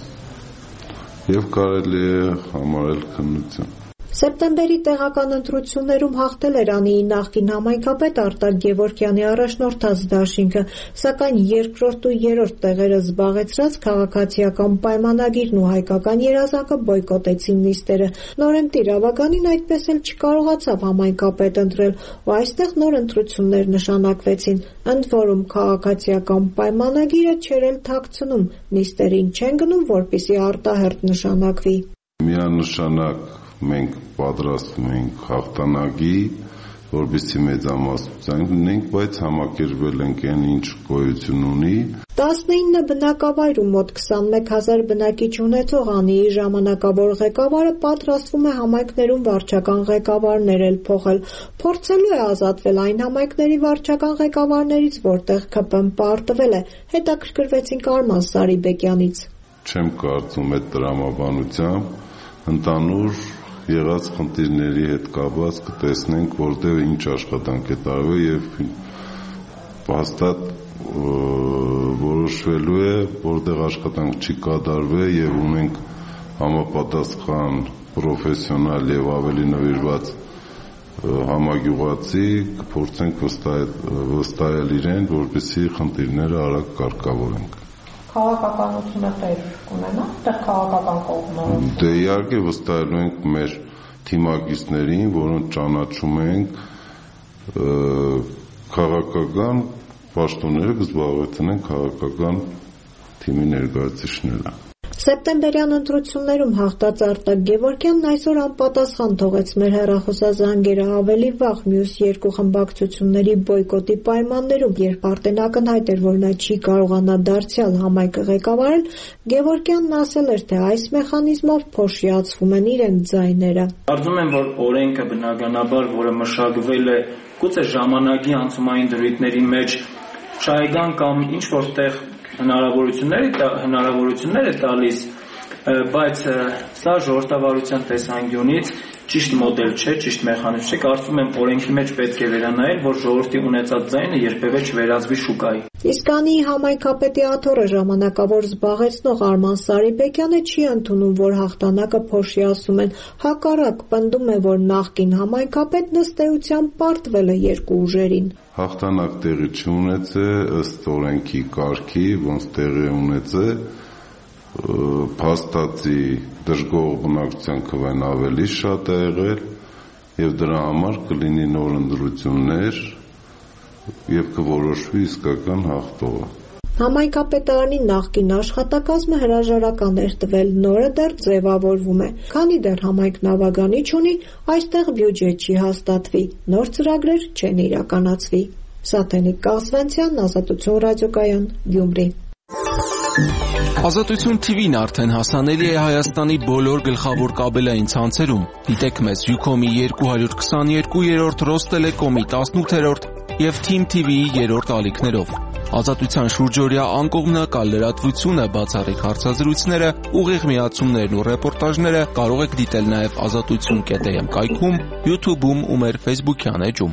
Եվ կարելի է համարել քննություն։ Սեպտեմբերի տեղական ընտրություններում հաղթել էր Անիի նախկին համայնքապետ Արտակ Գևորգյանի առաջնորդած դաշինքը, սակայն երկրորդ ու երրորդ տեղերը զբաղեցրած քաղաքացիական պայմանագիրն ու հայկական երազանքը բոյկոտեցին նիստերը։ Նորենտիր Ավագանին այդպես էլ չկարողացավ համայնքապետ ընտրել, ու այստեղ նոր ընտրություններ նշանակվեցին, ընդ որում քաղաքացիական պայմանագիրը չէր էլ թաքցնում, նիստերին չեն գնում, որպեսզի արտահերթ նշանակվի։ Միանշանակ մենք պատրաստվում ենք հաղթանակի, որպեսզի մեծամասնության լինենք, բայց համակերպվել ենք այն ինչ գոյություն ունի։ 19 բնակավայր ու մոտ 21000 բնակիչ ունեցող Անիի ժամանակավոր ղեկավարը պատրաստվում է համայնքներում վարչական ղեկավարներ էլ փոխել, փորձելու է ազատվել այն համայնքների վարչական ղեկավարներից, որտեղ ԿՊ-ն պարտվել է։ Հետաքրքրվեցինք Արման Սարիբեկյանից։ Չեմ կարծում այդ տրամաբանությամբ ընդհանուր եղած խնդիրների հետ կապված կտեսնենք, որտեղ ինչ աշխատանք է տարվել եւ հաստատ որոշվելու է, որտեղ աշխատանք չի կատարվել եւ ունենք համապատասխան պրոֆեսիոնալ եւ ավելի նվիրված համագյուղացի, կփորձենք վստահել իրեն, որպեսզի խնդիրները արագ կարգավորենք։ Քաղաքականությունը տեղ կունենա, այդտեղ քաղաքական կողմը։ Դե իհարկե վստահելու ենք մեր թիմակիցներին, որոնց ճանաչում ենք, քաղաքական պաշտոնները կզբաղեցնեն քաղաքական թիմի ներկայացուցիչները։ Սեպտեմբերյան ընտրություններում հաղթած Արտակ Գևորգյանն այսօր անպատասխան թողեց մեր հեռախոսազանգերը, ավելի վաղ մյուս երկու խմբակցությունների բոյկոտի պայմաններում, երբ արդեն ակնհայտ էր, որ նա չի կարողանա դարձյալ համայնքը ղեկավարել, Գևորգյանն ասել էր, թե այս մեխանիզմով փոշիացվում են իրենց ձայները։ Կարծում եմ, որ օրենքը բնականաբար, որը մշակվել է գուցե ժամանակի անցումային դրույթների մեջ, շահեկան կամ ինչ-որտեղ հնարավորություններ է տալիս, բայց սա ժողովրդավարության տեսանկյունից ճիշտ մոդել չէ, ճիշտ մեխանիզմ չէ, կարծում եմ օրենքի մեջ պետք է վերանայել, որ ժողովրդի ունեցած ձայնը երբևէ չվերածվի շուկայի։ Իսկ Անիի համայնքապետի աթոռը ժամանակավոր զբաղեցնող Արման Սարիբեկյանը չի ընդունում, որ հաղթանակը փոշիացում են, հակառակ պնդում է, որ նախկին համայնքապետն ըստ էության պարտվել է երկու ուժերին։ Հաղթանակ տեղի չունեցել ըստ օրենքի կարգի, ոնց տեղի ունեցել, փաստացի դժգոհ բնակչության քվեն ավելի շատ է եղել եւ դրա համար կլինի նոր ընտրություններ եւ կորոշվի իսկական հաղթողը։ Համայնքապետարանի նախկին աշխատակազմը հրաժարական էր տվել, նորը դեռ ձևավորվում է։ Քանի դեռ համայնքն ավագանի չունի, այստեղ բյուջե չի հաստատվի, նոր ծրագրեր չեն իրականացվի։ Սաթենիկ Կաղզանցյան, Ազատություն ռադիոկայան, Գյումրի։ Ազատություն TV-ն արդեն հասանելի է Հայաստանի բոլոր գլխավոր կաբելային ցանցերում։ Դիտեք մեզ Ucom-ի 222-րդ, Rosttelecom-ի 18-րդ, եւ Team TV-ի երրորդ ալիքներով։ Ազատության շուրջօրյա անկողմնակալ լրատվությունը, բացառիկ հարցազրույցները, ուղիղ միացումներն ու ռեպորտաժները կարող եք դիտել նաեւ azatutsun.am կայքում, YouTube-ում ու մեր Facebook-յան էջում։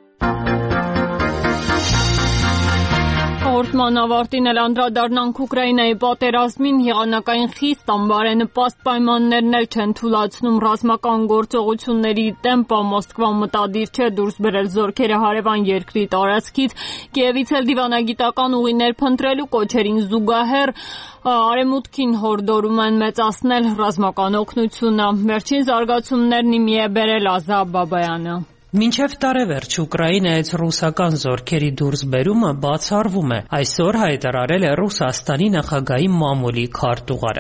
Հաղորդման ավարտին էլ անդրադառնանք Ուկրաինայի պատերազմին, եղանակային խիստ անբարենպաստ պայմաններն էլ չեն թույլատրում ռազմական գործողությունների տեմպը, Մոսկվան մտադիր չէ դուրս բերել զորքերը հարևան երկրի տարածքից, Կիևից էլ դիվանագիտական ուղիներ փնտրելու կոչերին զուգահեռ Արևմուտքին հորդորում են մեծացնել ռազմական օգնությունը։ Վերջին զարգացումներն իմի է բերել Ազա Բաբայանը։ Մինչև տարեվերջ Ուկրաինայից ռուսական զորքերի դուրսբերումը բացառվում է, այսօր հայտարարել է Ռուսաստանի նախագահի մամուլի քարտուղարը։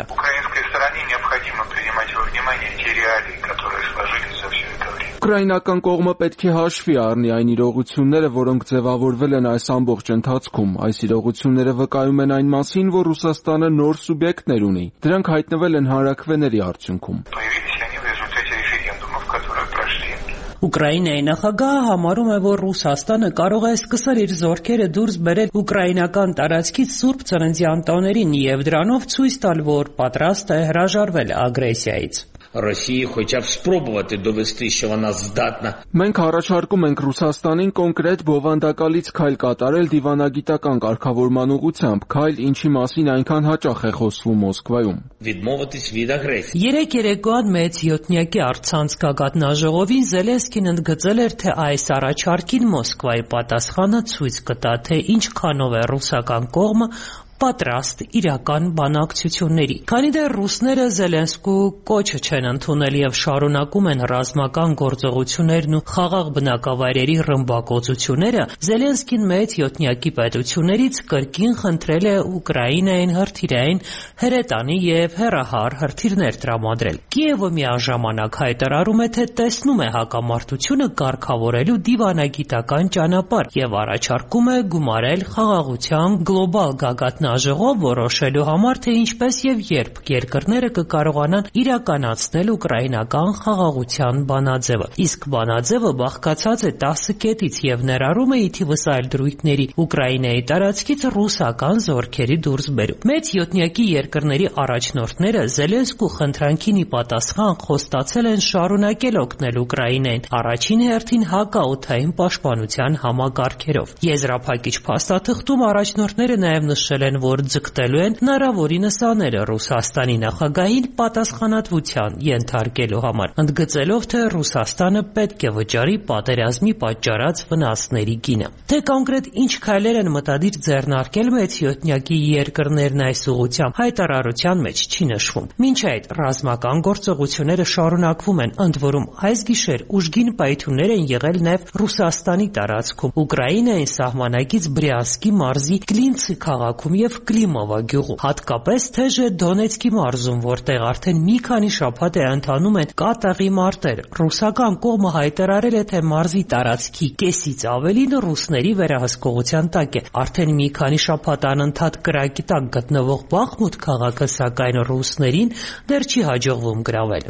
Ուկրաինական կողմը պետք է հաշվի առնի այն իրողությունները, որոնք ձևավորվել են այս ամբողջ ընթացքում։ Այս իրողությունները վկայում են այն մասին, որ Ռուսաստանը նոր սուբյեկտներ ունի։ Դրանք հայտնվել են հանրաքվեների արդյունքում։ Ուկրաինայի նախագահը համարում է, որ Ռուսաստանը կարող է սկսել իր զորքերը դուրս բերել ուկրաինական տարածքից Սուրբ Ծննդյան տոներին եւ դրանով ցույց տալ, որ պատրաստ է հրաժարվել ագրեսիայից։ Մենք առաջարկում ենք Ռուսաստանին կոնկրետ բովանդակալից քայլ կատարել դիվանագիտական կարգավորման ուղղությամբ, քայլ, ինչի մասին այնքան հաճախ է խոսվում Մոսկվայում։ Երեկ երեկոյան մեծ յոթնյակի առցանց գագաթնաժողովին Զելենսկին ընդգծել էր, թե այս առաջարկին Մոսկվայի պատասխանը ցույց կտա, թե ինչքանով է ռուսական կողմը պատրաստ իրական բանակցությունների։ Քանի դեռ ռուսները Զելենսկու կոչը չեն ընդունել եւ շարունակում են ռազմական գործողություններն ու խաղաղ բնակավայրերի ռմբակոծությունները, Զելենսկին մեծ յոթնյակի պետություններից կրկին խնդրել է Ուկրաինային հրթիռային հրետանի եւ հեռահար հրթիռներ տրամադրել։ Կիևը միաժամանակ հայտարարում է, թե տեսնում է հակամարտությունը կարգավորելու դիվանագիտական ճանապարհ եւ առաջարկում է գումարել խաղաղության գլոբալ գագաթնաժողով որոշելու համար, թե ինչպես եւ երբ երկրները կկարողանան իրականացնել ուկրաինական խաղաղության բանաձևը։ Իսկ բանաձևը բաղկացած է 10 կետից եւ ներառում է ի թիվս այլ դրույթների Ուկրաինայի տարածքից ռուսական զորքերի դուրսբերում։ Մեծ յոթնյակի երկրների առաջնորդները Զելենսկու խնդրանքին ի պատասխան խոստացել են շարունակել օգնել Ուկրաինային առաջին հերթին հակաօդային պաշտպանության համակարգերով։ Եզրափակիչ փաստաթղթում առաջնորդները նաեւ նշել են, որ ձգտելու են հնարավորինս աները Ռուսաստանի նախագահին պատասխանատվության ենթարկելու համար, ընդգծելով, թե Ռուսաստանը պետք է վճարի պատերազմի պատճառած վնասների գինը։ Թե կոնկրետ ինչ քայլեր են մտադիր ձեռնարկել մեծ յոթնյակի երկրներն այս ուղղությամբ հայտարարության մեջ չի նշվում։ Մինչ այդ ռազմական գործողությունները շարունակվում են, ընդ որում այս գիշեր ուժգին պայթյուններ են եղել նաև Ռուսաստանի տարածքում, Ուկրաինային սահմանակից Բրյանսկի մարզի Կլինցի քաղաքում եւ Կլիմովա գյուղում, հատկապես թեժ է Դոնեցկի մարզում, որտեղ արդեն մի քանի շաբաթ է ընթանում են կատաղի մարտեր։ Ռուսական կողմը հայտարարել է, թե մարզի տարածքի կեսից ավելին ռուսների վերահսկողության տակ է։ Արդեն մի քանի շաբաթ անընդհատ կրակի տակ գտնվող Բախմուտ քաղաքը սակայն ռուսներին դեռ չի հաջողվում գրավել։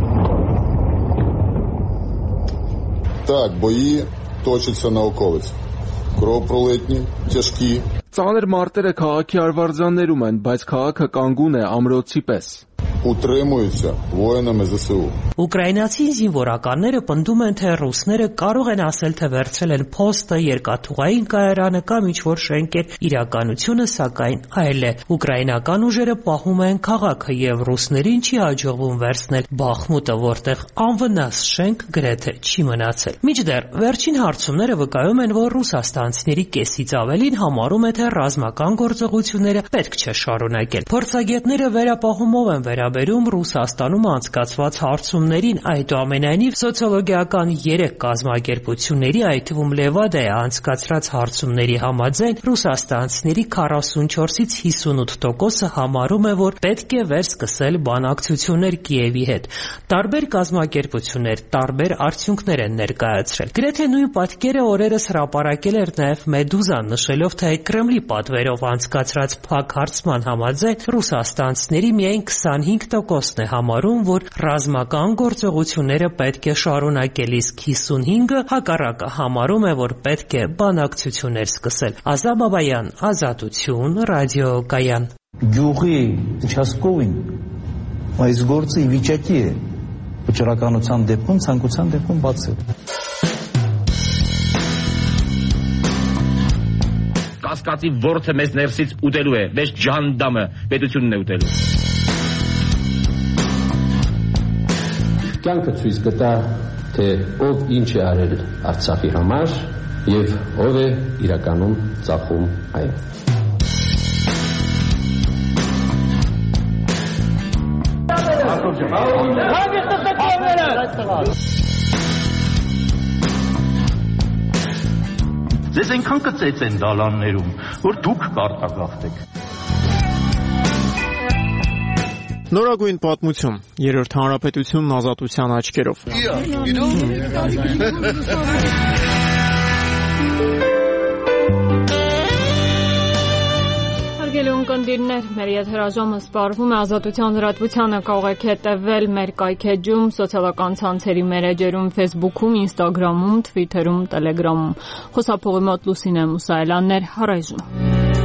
Так, бои точатся на околице. Кровопролитні, тяжкі. Ծանր մարտերը քաղաքի արվարձաններում են, բայց քաղաքը կանգուն է ամրոցի պես։ Утримуються воїнами ЗСУ. Ուկրաինացի զինվորականները պնդում են, թե ռուսները կարող են ասել, թե վերցել են փոստը, երկաթուղային կայարանը կամ ինչ-որ շենքեր, իրականությունը սակայն այլ է։ Ուկրաինական ուժերը պահում են քաղաքը եւ ռուսներին չի հաջողվում վերցնել Բախմուտը, որտեղ անվնաս շենք գրեթե չի մնացել։ Մինչդեռ վերջին հարցումները վկայում են, որ ռուսաստանցիների կեսից ավելին համարում է, թե ռազմական գործողությունները պետք չէ շարունակել։ Փորձագետները վերապահումով են վերաբերում Ռուսաստանում անցկացված հարցումներին, այդուամենայնիվ սոցիոլոգիական 3 կազմակերպությունների, այդ թվում Լևադայի անցկացրած հարցումների համաձայն ռուսաստանցիների 44-ից 58%-ը համարում է, որ պետք է վերսկսել բանակցություններ Կիևի հետ։ Տարբեր կազմակերպություններ տարբեր արդյունքներ են ներկայացրել։ Գրեթե նույն պատկերը օրերս հրապարակել էր նաև Մեդուզան, նշելով, թե Կրեմլի պատվերով անցկացրած փակ հարցման համաձայն ռուսաստանցիների միայն 5%-ն է համարում, որ ռազմական գործողությունները պետք է շարունակել, իսկ 55%-ը հակառակը համարում է, որ պետք է բանակցություններ սկսել։ Ազատ Բաբայան, Ազատություն, ռադիոկայան։ Գյուղի участковին այս գործը ի վիճակի է վճռականության դեպքում, ցանկության դեպքում բացել։ Կասկածի ворթը մեզ ներսից ուտելու է, մեզ ջանդամը պետությունն է ուտելու։ Կյանքը ցույց կտա, թե ով ինչ է արել Արցախի համար եւ ով է իրականում ծախում այն։ Ձեզ այնքան կծեց են դալաններում, որ դուք կարտագաղթեք։ Նորագույն պատմություն, երրորդ հանրապետությունն ազատության աչքերով։ Ունկնդիրներ, մեր եթերաժամը սպառվում է Ազատության լրատվությանը, կարող եք հետևել մեր կայքեջում, սոցիալական ցանցերի մեր էջերում, Facebook-ում, Instagram-ում, Twitter-ում, Telegram-ում։ Խոսափողի մոտ Լուսինե Մուսայելյաններ, առայժմ։